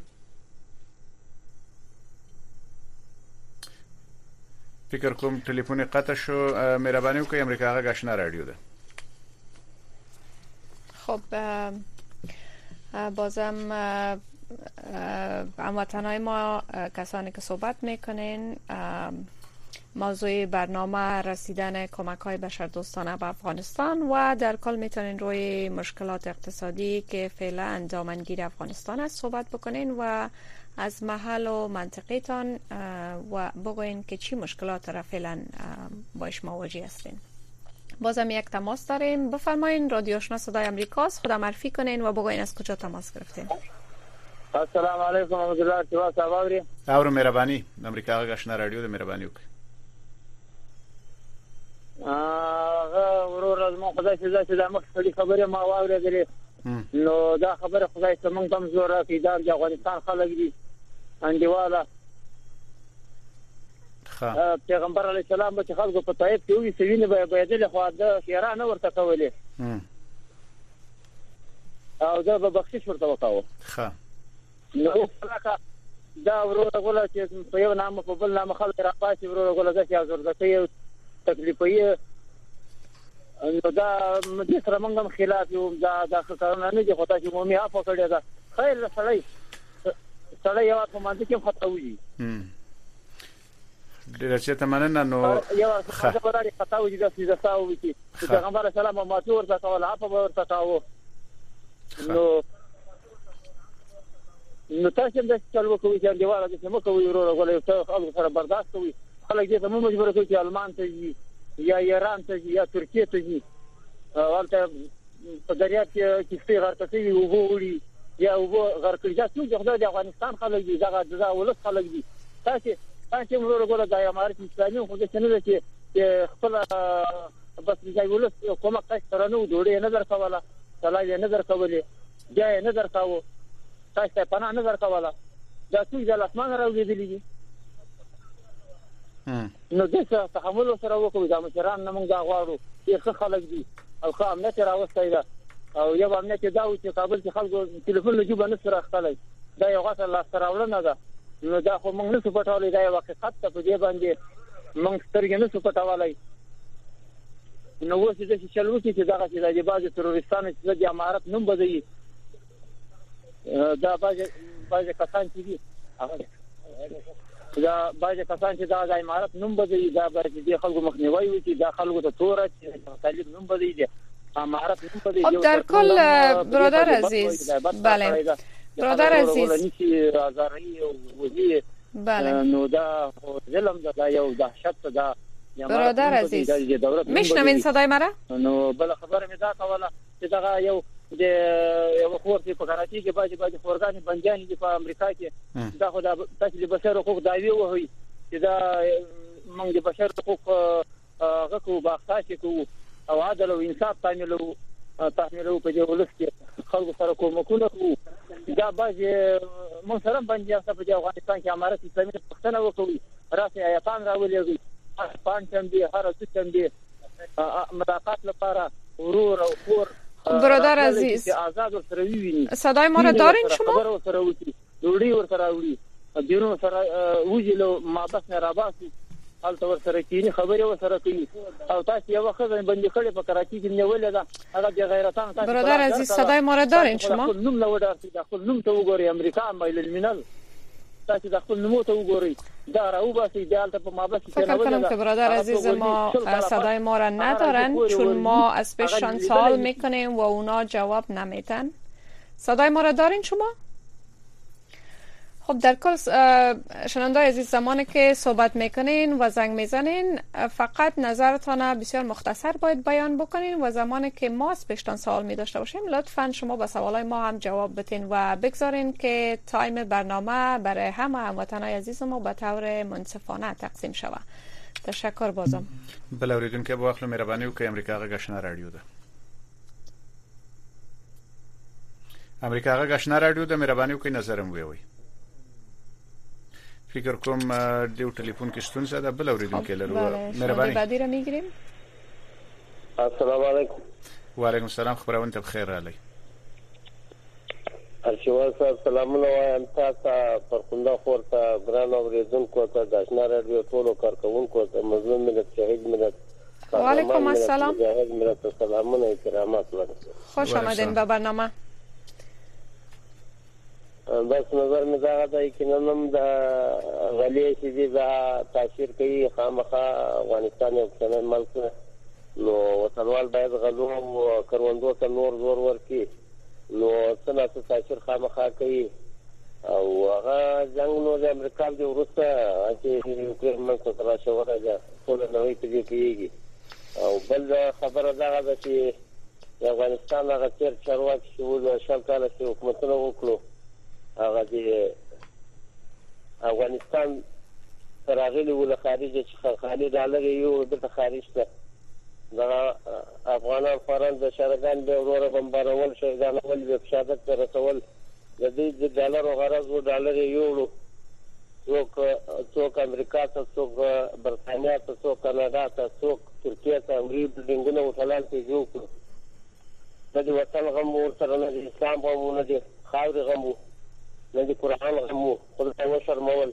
فکر کوم ټلیفون قطع شو مهرباني وکړئ امریکا غږ آشنا رادیو ده خب بازم هموطنای ما کسانی که صحبت میکنین موضوع برنامه رسیدن کمک های بشردوستانه به افغانستان و در کل میتونین روی مشکلات اقتصادی که فعلا دامنگیر افغانستان است صحبت بکنین و از محل و منطقه‌تان و بگوین که چی مشکلات را فعلا باش مواجه هستین. بازم یک تماس داریم. بفرمایین. رادیو آشنا صدای امریکاست. خدا معرفی کنین و بگوین از کجا تماس گرفتین. السلام علیکم و رحمت الله تعالی و برکاته. اورو مهرباني امریکا غشنا رادیو د مهرباني وک. اه ورور از ما خدای سزا چې د مخکې خبره ما واورېدلې نو دا خبره خدای ته موږ هم زور راکړي دا د افغانستان خلک دي انډیواله ښه پیغمبر علیه السلام به خلکو په طایف کې وي سوینه به بيدل خو د خیرانه ورته کولې او دا به بخشش ورته وکاو ښه نو فلکه دا ورور غوړه چې په یو نامه په بل نامه خلک راپاسي ورور غوړه چې ازور ده یو تکلیفي نو دا مدې سره موږ هم خلاف یو دا د کارونه نه دي خو تاسو مو مې اپو کړی دا خیر سړی سړی یو په مانځ کې خطا وږي ډیر چې تمننه نو یو څه خبره خطا وږي د څه تاسو وږي پیغمبر سلام ما ته ورته کول اپو ورته کاوه نو نو تاسو هم د چلو کوي چې دیواله دې مو کوي ورور غوړې ته خلک سره برداشت کوي خلک دې ته مو مجبور کوي چې آلمان ته ځي یا ایران ته ځي یا ترکیه ته ځي ولته په دریاب کې کیسې غرقه کوي او ووري یا او غرقه ځي چې د افغانستان خلک دي دغه د ولس خلک دي تاسو تاسو ورور غوړې د امارات اسلامي خو څه نه دي چې خپل بس ځای ولس کومه کس سره نو دوړې نه درکواله سلای نه درکولې جای نه درکاو تاسو پناه نه درکواله دا څه د اسمان راوړي دي نو دغه تحمل سره وکړو دا مشران نه موږ دا غواړو چې ښه خلک دي او ښه امنیت راوستي دا او یو امنیت دا و چې کابل کې خلکو ټلیفون له جوبه نه سره خلک دا یو غاټه لا سره ولنه ده نو دا خو موږ نه څه پټولې دا یو حقیقت ته په دې باندې موږ سترګې نه څه پټولای نو وڅ دې چې چلو کې دا چې د بعض تروریستانو چې د امارات نوم بدوي دا بعض بعض کسان چې دي دا باید کسان چې دا د امارات نوم بدوي دا باید د خلکو مخنیوي وکړي دا خلکو ته تور چې طالب نوم بدوي دي امارات نوم بدوي خب در کل برادر عزیز بله برادر عزیز بله نو دا ظلم دا یو دهشت دا برادر عزیز میشنوین صدای مرا نو بل خبره می دا کوله چې دا یو د یو خور په کراچي کې باید باید خورګانی بنجانی دي په امریکا کې دا خو د تاسو د بشر حقوق دایوي وهي چې دا موږ د بشر حقوق غوښتو باخته کوو او عدل او انصاف تعمیلو تعمیلو په دې ولس کې خلکو سره کومکونه کوو دا باید موږ سره باندې په افغانستان کې امارات اسلامي پښتنه وکړي راسي آیاتان راولېږي پانچم دي هر څه تم دي ملاقات لپاره ورور او خور برادر عزیز صدای ما را دارین شما؟ دوری ور سره وړي دیرو سره وجلو ما بس نه راباسي حالت ور سره کینی خبره ور سره کوي او تاسو یو وخت باندې خړې په کراچي کې نیولې ده هغه د غیرتان تاسو برادر عزیز صدای ما را دارین شما؟ نوم له وډار چې خپل نوم ته وګوري امریکا مایل المنل تاسو د خپل نوم ته وګوري دا راو باسي دالته په ما بس فکر کنم که برادر عزیز ما صدای ما را ندارن چون ما از پیششان سوال میکنیم و اونا جواب نمیدن. صدای ما را دارین شما؟ خب در کل شنوندای عزیز زمانی که صحبت میکنین و زنگ میزنین فقط نظرتان بسیار مختصر باید بیان بکنین و زمانی که ما از پیشتان سوال می داشته باشیم لطفاً شما به سوالای ما هم جواب بتین و بگذارین که تایم برنامه برای همه هموطنای عزیز ما به طور منصفانه تقسیم شود. تشکر بازم. بله اوریدونکو با اخلو مهربانی و که امریکا غشنا رادیو ده. امریکا غشنا رادیو ده مهربانی و که نظرم وی فکر کوم دیو ټلیفون کې ستونزه ده بل اوریدونکو لرو مهرباني بعدی را میگیریم. السلام علیکم. و علیکم السلام خبرونه ته بخیر علی. ارشیوال صاحب سلامونه وایم تاسو پرخونده خورته ګران اوریدونکو ته د آشنا رادیو ټولو کارکونکو ته مظلوم ملت شهید ملت وعلیکم السلام. مجاهد سلامونه کرامات ورکړي. خوش آمدین به برنامه. بس نظر مې دا دی چې نن د غلې چې دي دا تاثیر کوي خامخا افغانستان یو څنګه ملک نو وطنوال باید غلو او کروندو ته نور زور ورکړي نو څنګه څه تاثیر خامخا کوي او هغه جنگ نو د امریکا د وروسته چې یوکرين منځ ته راشوره ده ټول نوې پیږي کیږي او بل خبره دا ده چې د افغانستان هغه تیر چارواکي شو د شل کال چې حکومتونه وکړو هغه د افغانستان تراغلي ول خارجي چې خالي ډالر یو د خارج ته دا افغانان فرند د شرګان به ورور بمبارول شهیدان ول به شهادت رسول د دې د ډالر او غرض و ډالر یو څوک څوک امریکا ته څوک برتانیا ته څوک کاناډا ته څوک ترکیه ته وری بلډینګونه وټلان ته جوړ کړو د وطن غم ورسره نه د اسلام غم نه د خاور غم نه د قرآن غم خدای و شرمول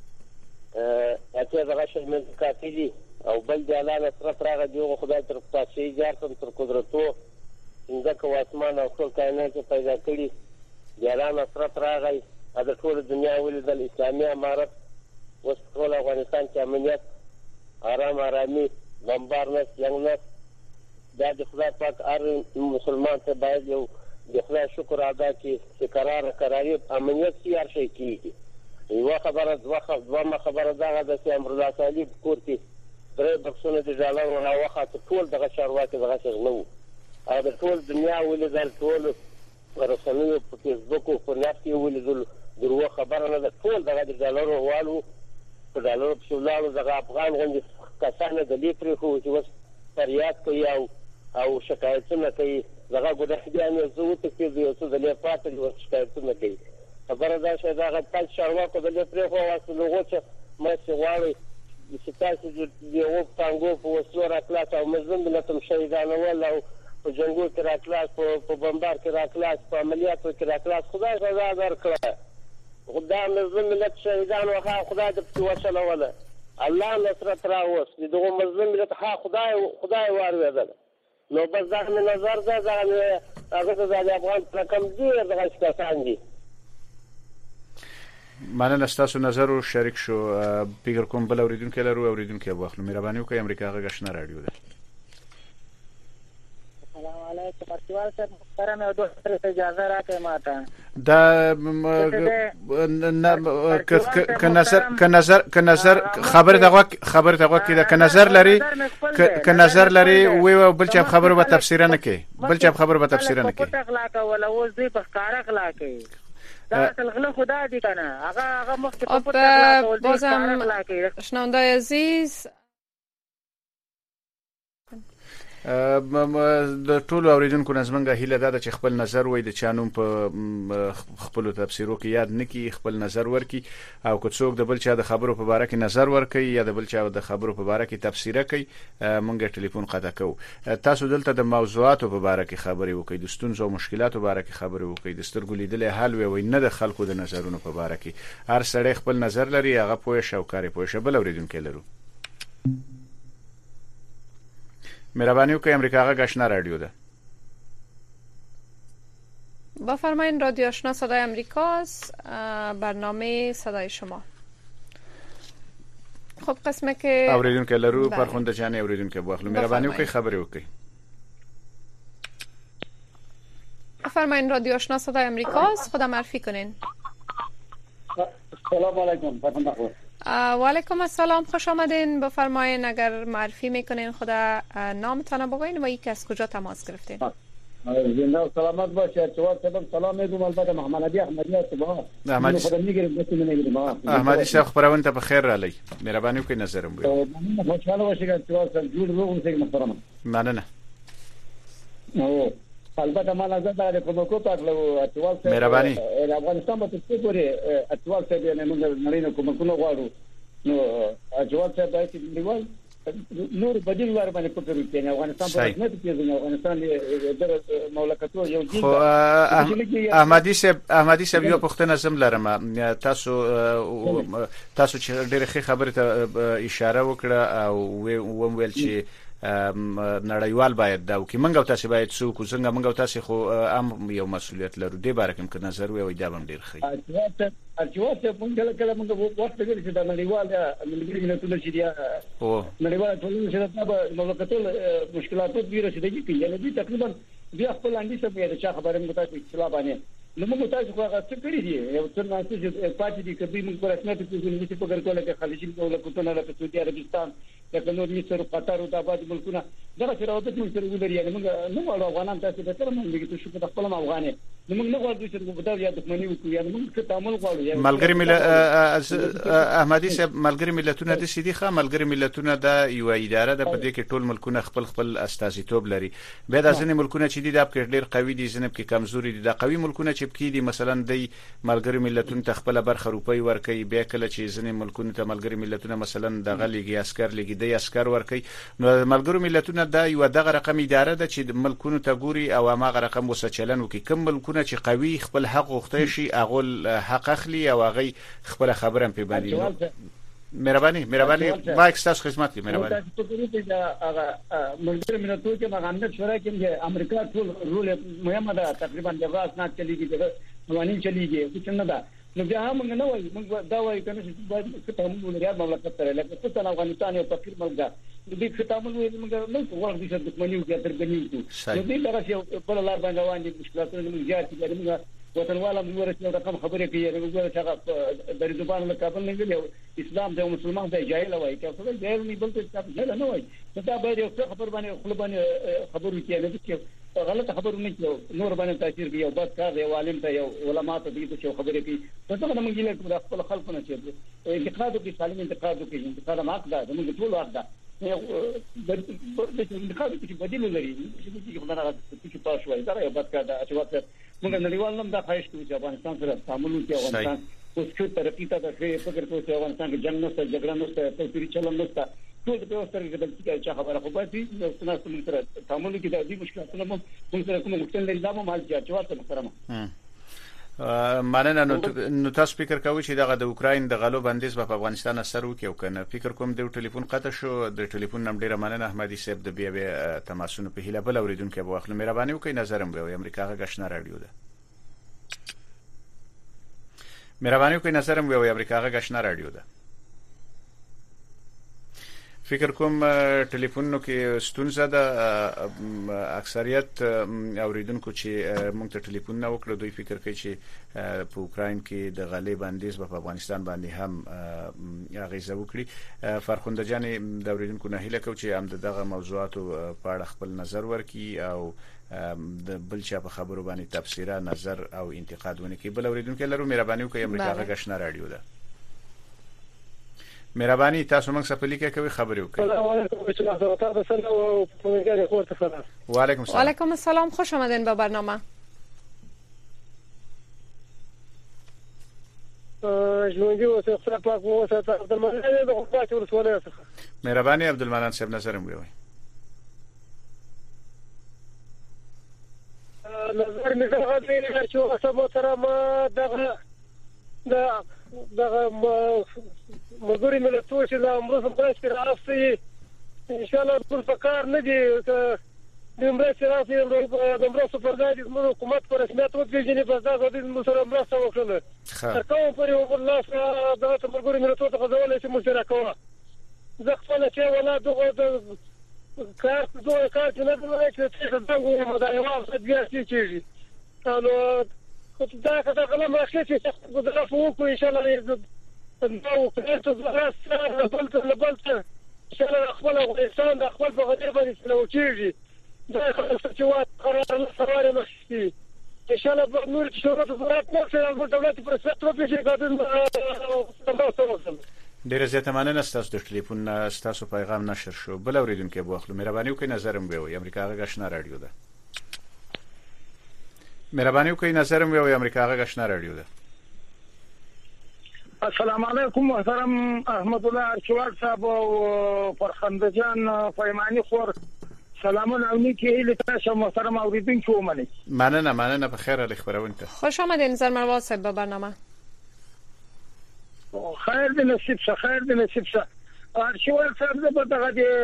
اته دغه شی مې کاتلی او بل د اعلان سره راغی دی خدای تر پاتې جار تر قدرتو څنګه کو اسمان او ټول کائنات پیدا کړی د اعلان سره راغی د ټول دنیا ولې د اسلامي امارت اوس ټول افغانستان کې امنیت آرام آرامي بمبار نه څنګه نه د خدای پاک هر مسلمان ته باید یو د خدای شکر ادا کړي چې قرار قراري امنیت سي هر شي کیږي یو خبره دوه خبره دا ده چې امر الله تعالی کور کې درې بکسونه د ډالر او وخت ټول دغه شروعات دغه څنګه نو او د ټول دنیا ولې د ټول رسنیو په فیسبوک او په نت کې ولې دروغ خبره نه ده ټول دغه د ډالر والو په ډالر په شولانو دغه افغان غوندي کسانه د لیپري خو چې وس فریاد کوي او او شکایتونه کوي دغه ګډه زو ته کې یو څه د لیپاتې او شکایتونه کوي خبره دا چې دغه پنځ شروعات د لیپري خو واسه لغوچه مې غواړي چې تاسو د یو څنګه په وسلو راکلاس او مزم ملتم شهیدانه ول او په جنگو کې راکلاس په بمبار کې راکلاس په عملیاتو کې راکلاس خدای غزا درکړه خدای مزم ملت شهیدان او خدای د وسله ولا الله نصرت راوس دغه مزم ملت ها خدای خدای واروي نو بس دا نظر دا دا هغه د افغان رقم دی دغه څه دي مننه ستاسو نظر او شریک شو فکر کوم بل اوریدونکو لرو اوریدونکو واخلو مهرباني وکړئ امریکا غږ نه رادیو ده السلام علیکم ارتوال صاحب محترم او دوستر اجازه راکې ماته دا ک نظر ک نظر ک نظر خبر دغه خبر دغه کې د ک نظر لري ک نظر لري وی بل چې خبر به تفسیر نه کوي بل چې خبر به تفسیر نه کوي اخلاق ولا اوس دې په کار اخلاق کوي دا تلغله خدا دي کنه هغه هغه مخکې په پټ اخلاق ول دي کار اخلاق کوي شنوندای عزیز د ټولو اوریدونکو نظمنګه هیله ده چې خپل نظر وای د چانوم په خپل تفسیرو کې یاد نکي خپل نظر ورکي او که څوک د بل چا د خبرو په اړه کې نظر ورکي یا د بل چا د خبرو په اړه کې تفسیر کوي مونږه ټلیفون قطع کوو تاسو دلته د موضوعاتو په اړه کې خبري وکړئ د ستونزو او مشکلاتو په اړه کې خبري وکړئ د سترګو لیدل حل وي نه د خلکو د نظرونو په اړه کې هر سړی خپل نظر لري هغه پوه شوکاري پوه شبل اوریدونکو لرو مهربانی وکړئ امریکا غږ آشنا رادیو ده بفرمایید رادیو آشنا صدای امریکاست برنامه صدای شما خب قسمه که اوریدونکو لرو پرخونده جان اوریدونکو واخلو مهربانی وکړئ خبري وکړئ بفرمایید رادیو آشنا صدای امریکاست خدا معرفی کنین سلام علیکم فرمایید و علیکم السلام خوش آمدین بفرمایین اگر معرفی میکنین خدا نامتان بگوین و یک از کجا تماس گرفتین زنده سلامت باشه چوار سلام سلام میگم البته محمد علی احمدی صبح احمدی خدا میگیرم دست میگیرم احمدی صاحب خبرون ته بخیر را لای مهربانی وکړئ نظرم وي خوشاله اوسئ چوار سره جوړ وګورئ محترم مننه او البته ما نظر دا کوم کو تاکلو اټوال څخه مهرباني افغانستان په څه پورې اټوال څخه نه موږ نړۍ کوم کو غواړو نو اټوال څخه دا چې نیول نور بدیل ور باندې کوټري کې افغانستان په نه پیژني افغانستان د مملکتو یو دي احمدی صاحب احمدی صاحب یو پښتنه زم لرم تاسو تاسو چې ډېر ښه خبره ته اشاره وکړه او و ویل چې نړیوال باید دا وکړي. منګو تاسو باید څوک څنګه منګو تاسو خو ام یو مسولیت لرو دې باره کې که نظر وي دا هم ډیر ښه اچھا اچھا مونږ کله کله موږ وخت لري چې دا نړیوال ملګری ملتونه چې دی او نړیوال ټولنه چې دا به نو کتل مشکلات دي رسیدګي کوي یعنی دې تقریبا بیا خپل اندي څه به دا خبره موږ تاسو اطلاع باندې نو موږ تاسو خو هغه څه کړی دي یو څه نه چې پاتې دي کبي موږ پر رسمت کې چې په ګرځول کې خلیجي دولتونه له سعودي عربستان د نور مصر قطر او د آباد ملکونه دا چې راوته چې سره ولري یعنی موږ نو غواړو افغانان تاسو به تر موږ کې شو په خپل افغانې نو موږ نه غواړو چې موږ دا یا دښمنی وکړو یعنی موږ څه تعامل غواړو ملګری مل احمدي صاحب ملګری ملتونه د سیدي خا ملګری ملتونه د یو اداره د پدې کې ټول ملکونه خپل خپل استازیتوب لري به د ځینې ملکونه چې دي د اپ کې ډېر قوي دي ځینې کې کمزوري دي د قوي ملکونه چې کې دي مثلا د ملګری ملتونو ته خپل برخه روپۍ ورکي به کله چې ځینې ملکونه ته ملګری ملتونه مثلا د غلېږي عسكر لګي د عسكر ورکي نو ملګری ملتونه د یو دغه رقم اداره ده چې ملکونو ته ګوري او هغه رقم وسچلن وکي کوم ملکونه چې قوي خپل حق غوښتي شي هغه حق اخلي او هغه خپل خبره په باندې مهرباني مهرباني مایک ستاسو خدمت کې مهرباني تاسو ته دې دا هغه ملګری ملتونو کې مغامره شورا کې امریکا ټول رول مهمه ده تقریبا د راس نه چلیږي د قوانين چلیږي څه نه ده نو بیا موږ نه وایو موږ دا وایو کنه چې باید څه تعامل لري مملکت سره لکه څنګه افغانستان یو فقیر ملک ده دې څه تعامل وایي موږ نه غواړو چې د دښمنۍ او ترګنۍ کوو نو دې لپاره چې په لار باندې روان دي مشکلاتونه موږ زیات دي موږ وطنواله موږ ورته رقم خبرې کوي موږ ورته هغه د رضوان له کابل نه ویلو اسلام د مسلمان د جاهل وایي چې څه جاهل نه بلته څه جاهل نه وایي دا باید یو څه خبر باندې خپل باندې خبرو کې نه چې غلط خبرونه کې نور باندې تاثیر کوي او بس کار دی عالم ته یو علما ته دې څه خبرې کوي څه څنګه موږ له خپل خلکو نه چې انتقاد کوي سالم انتقاد کوي انتقاد حق ده موږ ټول حق ده د انتقاد کې بدیل لري چې خدای چې پاس وایي دا یو بس کار ده چې وخت موږ نړیوال نوم دا خواهش کوي چې افغانستان سره تعامل وکړي افغانستان اوس څو ترقی ته د فکر کوي چې افغانستان کې جنگ نشته جګړه نشته توپیری چلن نشته ټول په اوسه کې د چې خبره خو به دي نو څنګه موږ سره تعامل کې د دې مشکلاتونو موږ سره کوم مشکل لري دا مو مال چې چواته محترمه مانه نو تاسو فکر کوئ چې دغه د اوکراین د غلو بندیز په افغانستان اثر وکړي او کنه فکر کوم د ټلیفون قطع شو د ټلیفون نمبر مانه احمدي صاحب د بیا بیا تماسونه په هیله بل اوریدونکو به واخلو مهرباني وکړئ نظرم به امریکا غشنه رادیو ده مهرباني وکړئ نظرم به امریکا غشنه رادیو ده فکر کوم ټلیفونونو کې ستونزه ده اکثریت اوریدونکو چې موږ ته ټلیفون نه وکړو دوی فکر کوي چې په اوکراین کې د غلې بندیز په افغانستان باندې هم اغیزه وکړي فرخنده جان د اوریدونکو نه هیله کوي چې هم دغه موضوعاتو په اړه خپل نظر ورکړي او د بل چا په خبرو باندې تفسیره نظر او انتقاد ونکړي بل اوریدونکو لرو مهرباني وکړئ امریکا غشنه رادیو ده مهرباني تاسو موږ څخه لیکه کوي خبرې وکړئ وعلیکم السلام وعلیکم السلام خوش آمدین به برنامه ژوندۍ اوسئ خدای پاک مو وساتي عبدالمنان د غوښتنې ورسوله څخه مهرباني عبدالمنان صاحب نظر مو وي نظر مې دا غوښتنه چې اوسه محترمه دغه د دغه مګوري ملتونو چې د امروز په کې راځي ان شاء الله ټول فکر نه دي د امروز راځي د امروز په ځای د حکومت پر رسمیت وځي په ځای د مسره مرسته وکړه تر کوم پر یو الله سره د مګوري ملتونو ته غوښتل چې مشارکت وکړي زه خپل چې ولا دغه کار دوه کار چې نه دوی چې څه څنګه مو دا یو څه بیا چې نو خو دا که کلام راخلي چې قدرت وکړو ان شاء الله نو کړه زراس بلته بلته ان شاء الله خپل افغانستان د خپل په غیر باندې سلوچيږي دا چې وات قرار سره نشي ان شاء الله نور شروط زراعت نه سره دولت پر ستو په شي قادم ډیره زیاته مننه ستاسو د ټلیفون ستاسو پیغام نشر شو بل اوریدونکو به واخلو مهرباني وکړئ نظرم وي امریکا غشنه رادیو ده مهرباني وکړئ نظرم وي امریکا غشنه رادیو ده السلام علیکم محترم احمد الله ارچوال صاحب او فرخنده جان فایمانی خور سلامونه او نیکی له تاسو محترم اوریدونکو منی مننه مننه په خیر علی خبرونه خوش آمدین زرمرواد صاحب به برنامه خیر دې نصیب شه خیر دې نصیب شه ارچوال صاحب دغه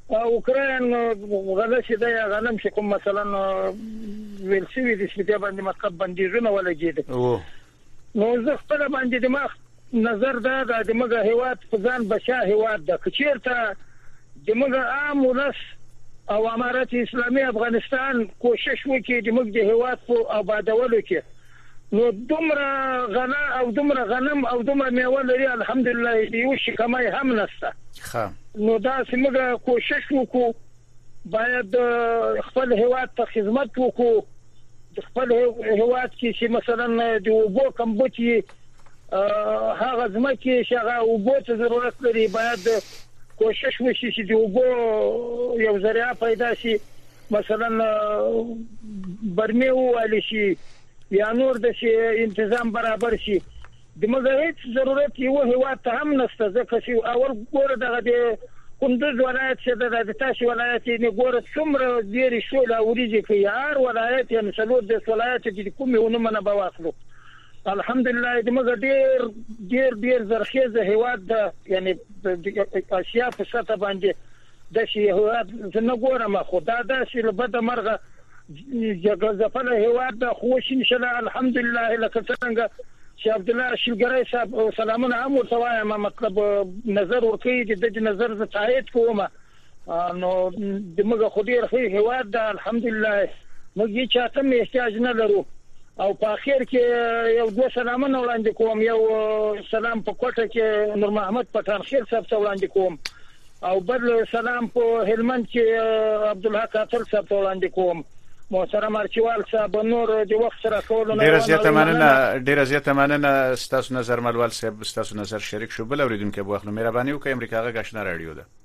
اوکراین غله چې د غنم چې کوم مثلا ویل شوی د سپیټه باندې مطلب بندیزونه ولګید نو زه خپل باندې د مخ نظر دا د دمغه هیواد په ځان بچا هیواد د کچیرته دمغه عام ولس او امارات اسلامي افغانستان کوشش وکړي دمغه د هیواد په آبادولو کې نو دومره غنا او دومره غنم او دومره میوه لري الحمدلله یو شي کمای هم نشته ښه نو دا سمګه کوشش وکړو باید خپل هیواد ته خدمت وکړو خپل هیواد کې چې مثلا د وبو کمبوچي هغه ځمکه چې هغه وبو ته ضرورت لري باید کوشش وشي چې د وبو یو ذریعہ پیدا شي مثلا برمه والی شي یا نور د شي تنظیم برابر شي د مګر هیڅ ضرورت یو هیواد ته هم نشته ځکه چې اول ګوره دغه د کندوز ولایت چې د تاسو ولایت نه ګوره څومره ډیر شو لا وريږي کې هر ولایت یې مثلا د ولایت چې کومه ونه منه بواخلو الحمدلله د مګر ډیر ډیر ډیر زرخیزه هیواد ده یعنی د اسیا په سطح باندې د شي هیواد څنګه ګورم خو دا د شي لبد مرغه جګه ځپله هیواد د خوش ان شاء الله الحمدلله لکه څنګه چې عبد الله شلګری صاحب سلامونه هم ورته ما مطلب نظر ورکړي د دې نظر زه تایید کوم نو دمغه خودي رخي هیواد د الحمدلله موږ چې تم احتیاج نه لرو او په اخر کې یو دوه سلامونه وړاندې کوم یو سلام په کوټه کې نور محمد پټان خیر صاحب ته وړاندې کوم او بل سلام په هلمند کې عبد الحق اطل صاحب ته وړاندې کوم محترم ارچوال صاحب نور د وخت سره کولونه ډیر زیاته مننه ډیر زیاته مننه ستاسو نظر ملوال صاحب ستاسو نظر شریک شو بل اوریدونکو په وخت مهرباني وکړئ امریکا غا غشنه رادیو ده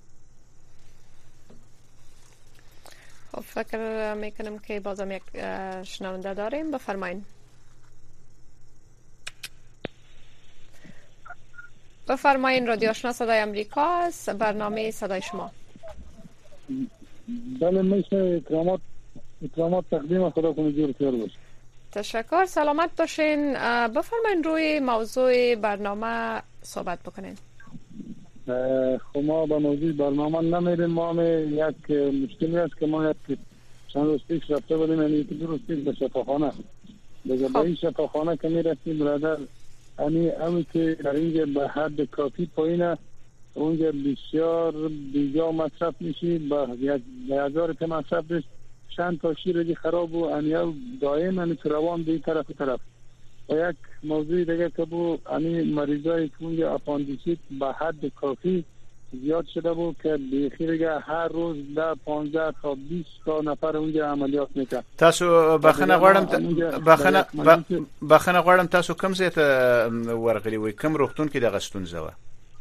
خب فکر میکنم که بازم یک شنونده داریم بفرمایید بفرمایید رادیو آشنا صدای امریکا است برنامه صدای شما بله میشه اکرامات اکرامات تقدیم خدا کنه جور خیر باشه تشکر سلامت باشین بفرمایید روی موضوع برنامه صحبت بکنین خب ما به موضوع برنامه نمیریم ما هم یک مشکلی هست که ما یک چند روز پیش رفته بودیم یعنی یک دو روز پیش به شفاخانه دیگه به این شفاخانه که میرسیم برادر یعنی امی که در اینجا به حد کافی پایینه اونجا بسیار بیجا مصرف میشی با یک هزار که مصرف بش چند تا شیر دی خراب و انیو دائم یعنی روان به این طرف و طرف و یک موضوع دیگه که بو یعنی مریضای که اونجا اپاندیسیت به حد کافی زیاد شده بود که بخیر هر روز ده پانزده تا بیست تا نفر اونجا عملیات میکرد تاسو بخنه غواړم بخنه بخنه غواړم تاسو کوم ځای ته ورغلی وي کوم روغتون کې د غستون زوه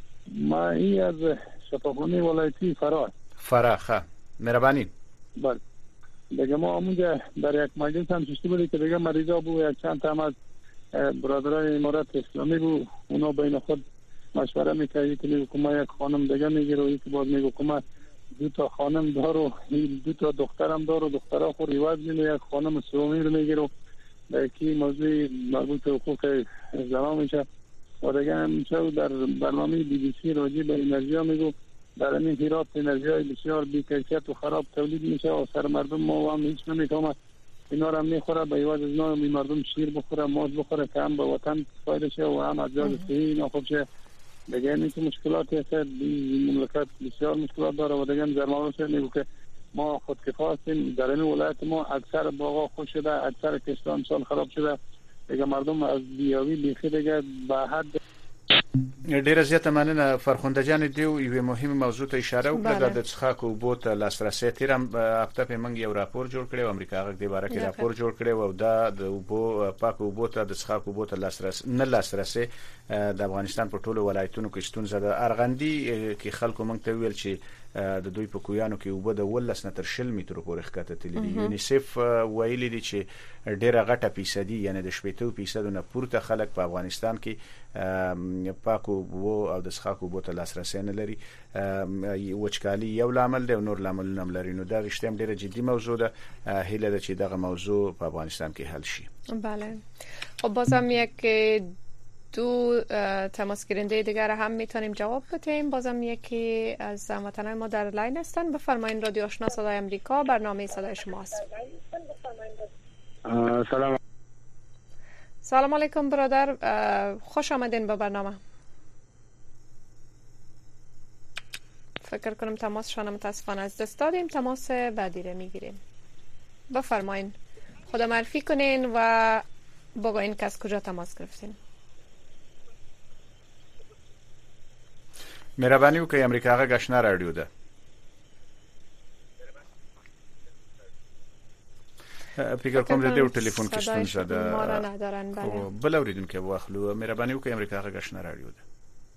ما ای از شفاخانه ولایتی فراه فراخه مهربانی بله دیگه ما اونجا در یک مجلس هم ششتی بودی که دیگه مریضا بود یک چند تا هم از برادرای امارات اسلامی بود اونا بین خود مشوره میکنه که میگه که ما یک خانم دیگه میگیره و یکی باز میگه که ما دو تا خانم دارو دو تا دخترم دارو دخترها خور ریواز میگه یک خانم سومی رو میگیره در یکی موضوع مربوط به حقوق زنان میشه و دیگه همیشه در برنامه بی بی سی راجع به انرژی ها میگو در این هرات انرژی های بسیار بی‌کیفیت و خراب تولید میشه و سر مردم ما هم هیچ نمیتونه اینا رو هم میخوره به عوض از اینا می مردم شیر بخوره ماز بخوره که هم به وطن فایده شه و هم از جاز صحیح اینا خوب شه دیگه این که مشکلات هست این مملکت بسیار مشکلات داره و دیگه هم زرمانو شه میگو که ما خودکفا هستیم در این ولایت ما اکثر باغا خوش شده اکثر کشتان سال خراب شده دیگه مردم از بیاوی بیخی دیگه به حد ډیره زیاته مننه فرخنده جان دیو یو مهمه موضوع ته اشاره وکړه د څښاک او بوت لاسرسي تیرم هفته په منګ یو راپور جوړ کړی و امریکا غږ دی باره کې راپور جوړ کړی و دا د وبو پاک او بوت د څښاک او بوت لاسرسي نه لاسرسي د افغانستان په ټولو ولایتونو کې شتون زده ارغندی کې خلکو مونږ ته ویل چې د دوی په کویانو کې وبو د ولس نه تر شل مترو پورې ښکته تللی دی یونیسف ویلي دی چې ډیره غټه فیصدي یعنی د شپږ فیصد نه پورته خلک په افغانستان کې پاک او او د څښاک او بوت لاسرسي نه لري وچکالي یو لامل دی او نور لاملونه هم لري نو دا رښتیا ډیره جدي موضوع ده هیله ده چې دغه موضوع په افغانستان کې حل شي بله خب بازم یک دو تماس گیرنده دیگر هم میتونیم جواب بدیم. بازم یکی از هموطنان ما در لاین هستن. بفرمایید. رادیو آشنا صدای امریکا، برنامه صدای شماست. سلام سلام علیکم برادر، خوش آمدین به برنامه. فکر کنم تماسشان متاسفانه از دست دادیم. تماس بعدی رو میگیریم. بفرمایید، خدا معرفی کنین و بگوین که از کجا تماس گرفتین. مهرباني وکړئ امریکا غږ آشنا رادیو ده. فکر کوم د دې ټلیفون کې ستونزه ده. ما را ندارن. بله. بل اوریدونکو واخلو. مهرباني وکړئ امریکا غږ آشنا رادیو ده.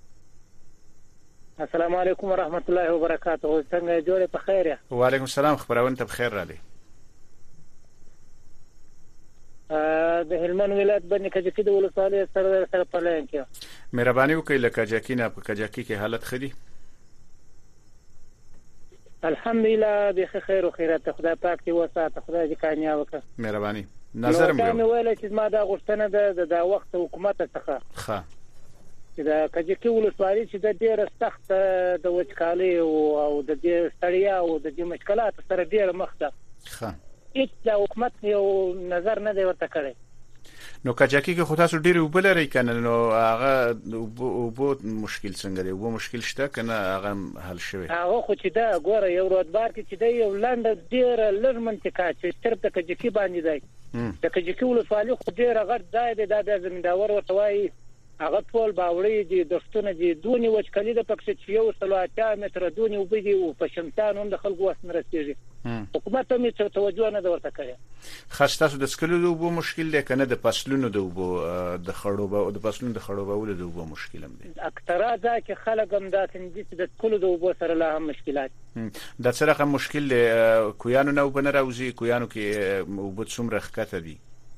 السلام علیکم ورحمت الله وبرکاته. څنګه جوړه په خیر؟ وعلیکم السلام، خبرونه ته بخیر را دي. د هلمند ولایت باندې کجکی د ولسوالۍ سره سره په لاین کې. مهرباني وکړئ لکه کجکی نه په کجکی کې حالت خدي. الحمدلله به خیر او خیرات، خدای پاک دې وساته، خدای دې کامیاب وکړي. مهرباني. نظر مې نو ویل چې ما دا غوښتنه ده د وخت حکومت څخه. ښه. چې دا کجکی ولسوالۍ چې د ډیره سخت د وچکالۍ او د دې ستړیا او د دې مشکلات سره ډیره مخ ده. ښه. هیڅ د حکومت یو نظر نه دی ورته کړی. نو کجکی کې خو تاسو ډیر وبلري کنه، نو هغه وبو مشکل څنګه دی؟ وبو مشکل شته کنه هغه حل شوی؟ هغه خو چې دا ګوره یو رودبار کې چې دی یو لاند ډیر لږ منطقه چې طرف د کجکی باندې دی. د کجکی ولسوالۍ خو ډیر غټ ځای دی، دا د زمینداور ورته وایي هغه ټول باوري دي، دښتونه دي، دونی وچکالي د پکښ چې یو سلو اته متره دونی وبدي او په شمتان هم د خلکو واس نه رسیږي. حکومت هم څه توجه نه ورته کوي. خاص تاسو د سکلو د وبو مشکل دی کنه د فصلونو د وبو د خړوبه او د فصلونو د خړوبولو د وبو مشکل هم دی؟ اکثره دا چې خلک هم دا څنګه د سکلو د وبو سره لا هم مشکلات. دا څه رقم مشکل دی؟ کویانو نه وبنه راوځي، کویانو کې وبو څومره ښکته دي؟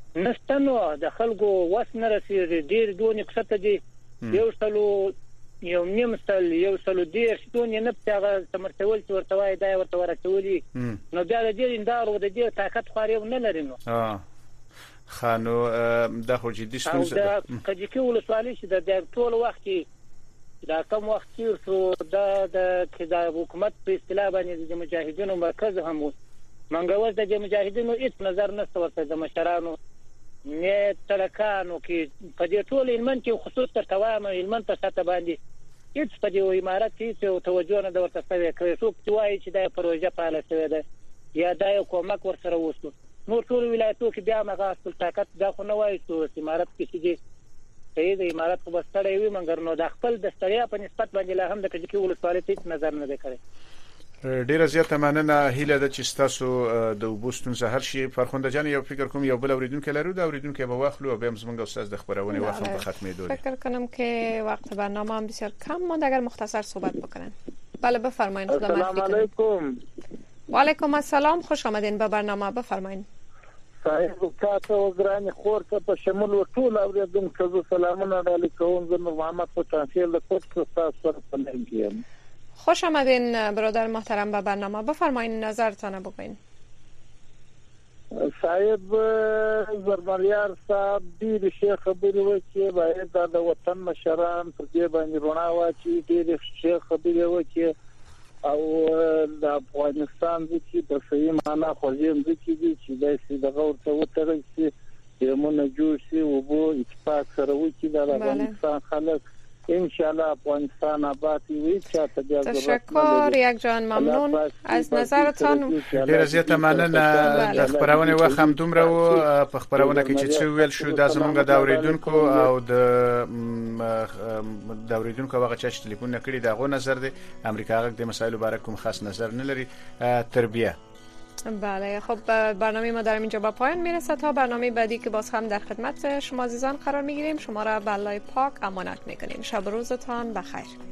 نستنو د خلکو واس نه رسیږي، ډیر دونی کښته دي، یو سلو یو نیم سل یو سلو ډیر دونی نه پتاغه تمرتول چې ورته وای دا ورته ورکولي. نو بیا د دې اندار و د دې طاقت خوري نه لري. نو اه خانو د خو جدي ستونزه ده. کجکی ولسوالۍ چې د ټول وخت دا کوم وخت چې سو د د حکومت په اصطلاح باندې د مجاهدینو مرکز هم و منګوز د مجاهدینو هیڅ نظر نه ورته د مشرانو نه تلکانو کې په دې ټول علمن کې خصوص تر توامه علمن په ساته باندې هیڅ په دې امارات کې توجه نه ورته کوي. کوي څوک چې وایي چې دا پروژه پاله شوې ده یا دا کومک ورسره وسو. نو ټول ولایتو کې بیا مغه خپل طاقت دا خو نه وایي چې امارات کې چې صحیح د امارات په بستړې وي، مګر نو د خپل د ستړیا په نسبت باندې لا هم د کجکی ولسوالۍ هیڅ نظر نه دی کړی. ډیره زیاته مننه. هیله ده چې تاسو د وبوستون زهر شي. فرخنده جان یو فکر کوم یو بل اوریدونکو لرو، د اوریدونکو به واخلو او به زمونږ استاد د خبرونه وخت په ختمې دوی. فکر کنم که وقت برنامه هم بسیار کم مونده، اگر مختصر صحبت بکنن. بله بفرمایید. خدا معرفی کنه. السلام علیکم. و علیکم السلام، خوش آمدین به برنامه. بفرمایید. صاحب تاسو وګرانې خور ته په شمول ټول اوریدونکو سلامونه علیکم. زه محمد پوتانسیل د کوټ تاسو سره پنځم. خوش آمدین برادر محترم به برنامه. بفرمایید نظرتان بگوین. صاحب زرمریار صاحب ډیر شیخ خبرې وکړي، باید د وطن مشران پر دې باندې رڼا واچي. ډیر شیخ خبرې وکړي او د افغانستان د چې د صحیح معنا خوځیم د چې چې د دغه ورته وترل شي یمونه جوړ شي او بو اتفاق سره وکړي د افغانستان خلک ان شاء الله افغانستان آباد وي. تشکر یک جان، ممنون از نظرتان. ډیره زیاته مننه. د خبرونه وخت هم دومره و په خبرونه کې چې څه ویل شو دا زمونږ د اوریدونکو او د د اوریدونکو هغه چې ټلیفون کړی دا غو نظر دی. امریکا غږ د مسایلو باره کوم خاص نظر نه لري. تربیه. بله خب برنامه ما در اینجا با پایان میرسه. تا برنامه بعدی که باز هم در خدمت شما عزیزان قرار میگیریم، شما را به الله پاک امانت میکنیم. شب روزتان بخیر.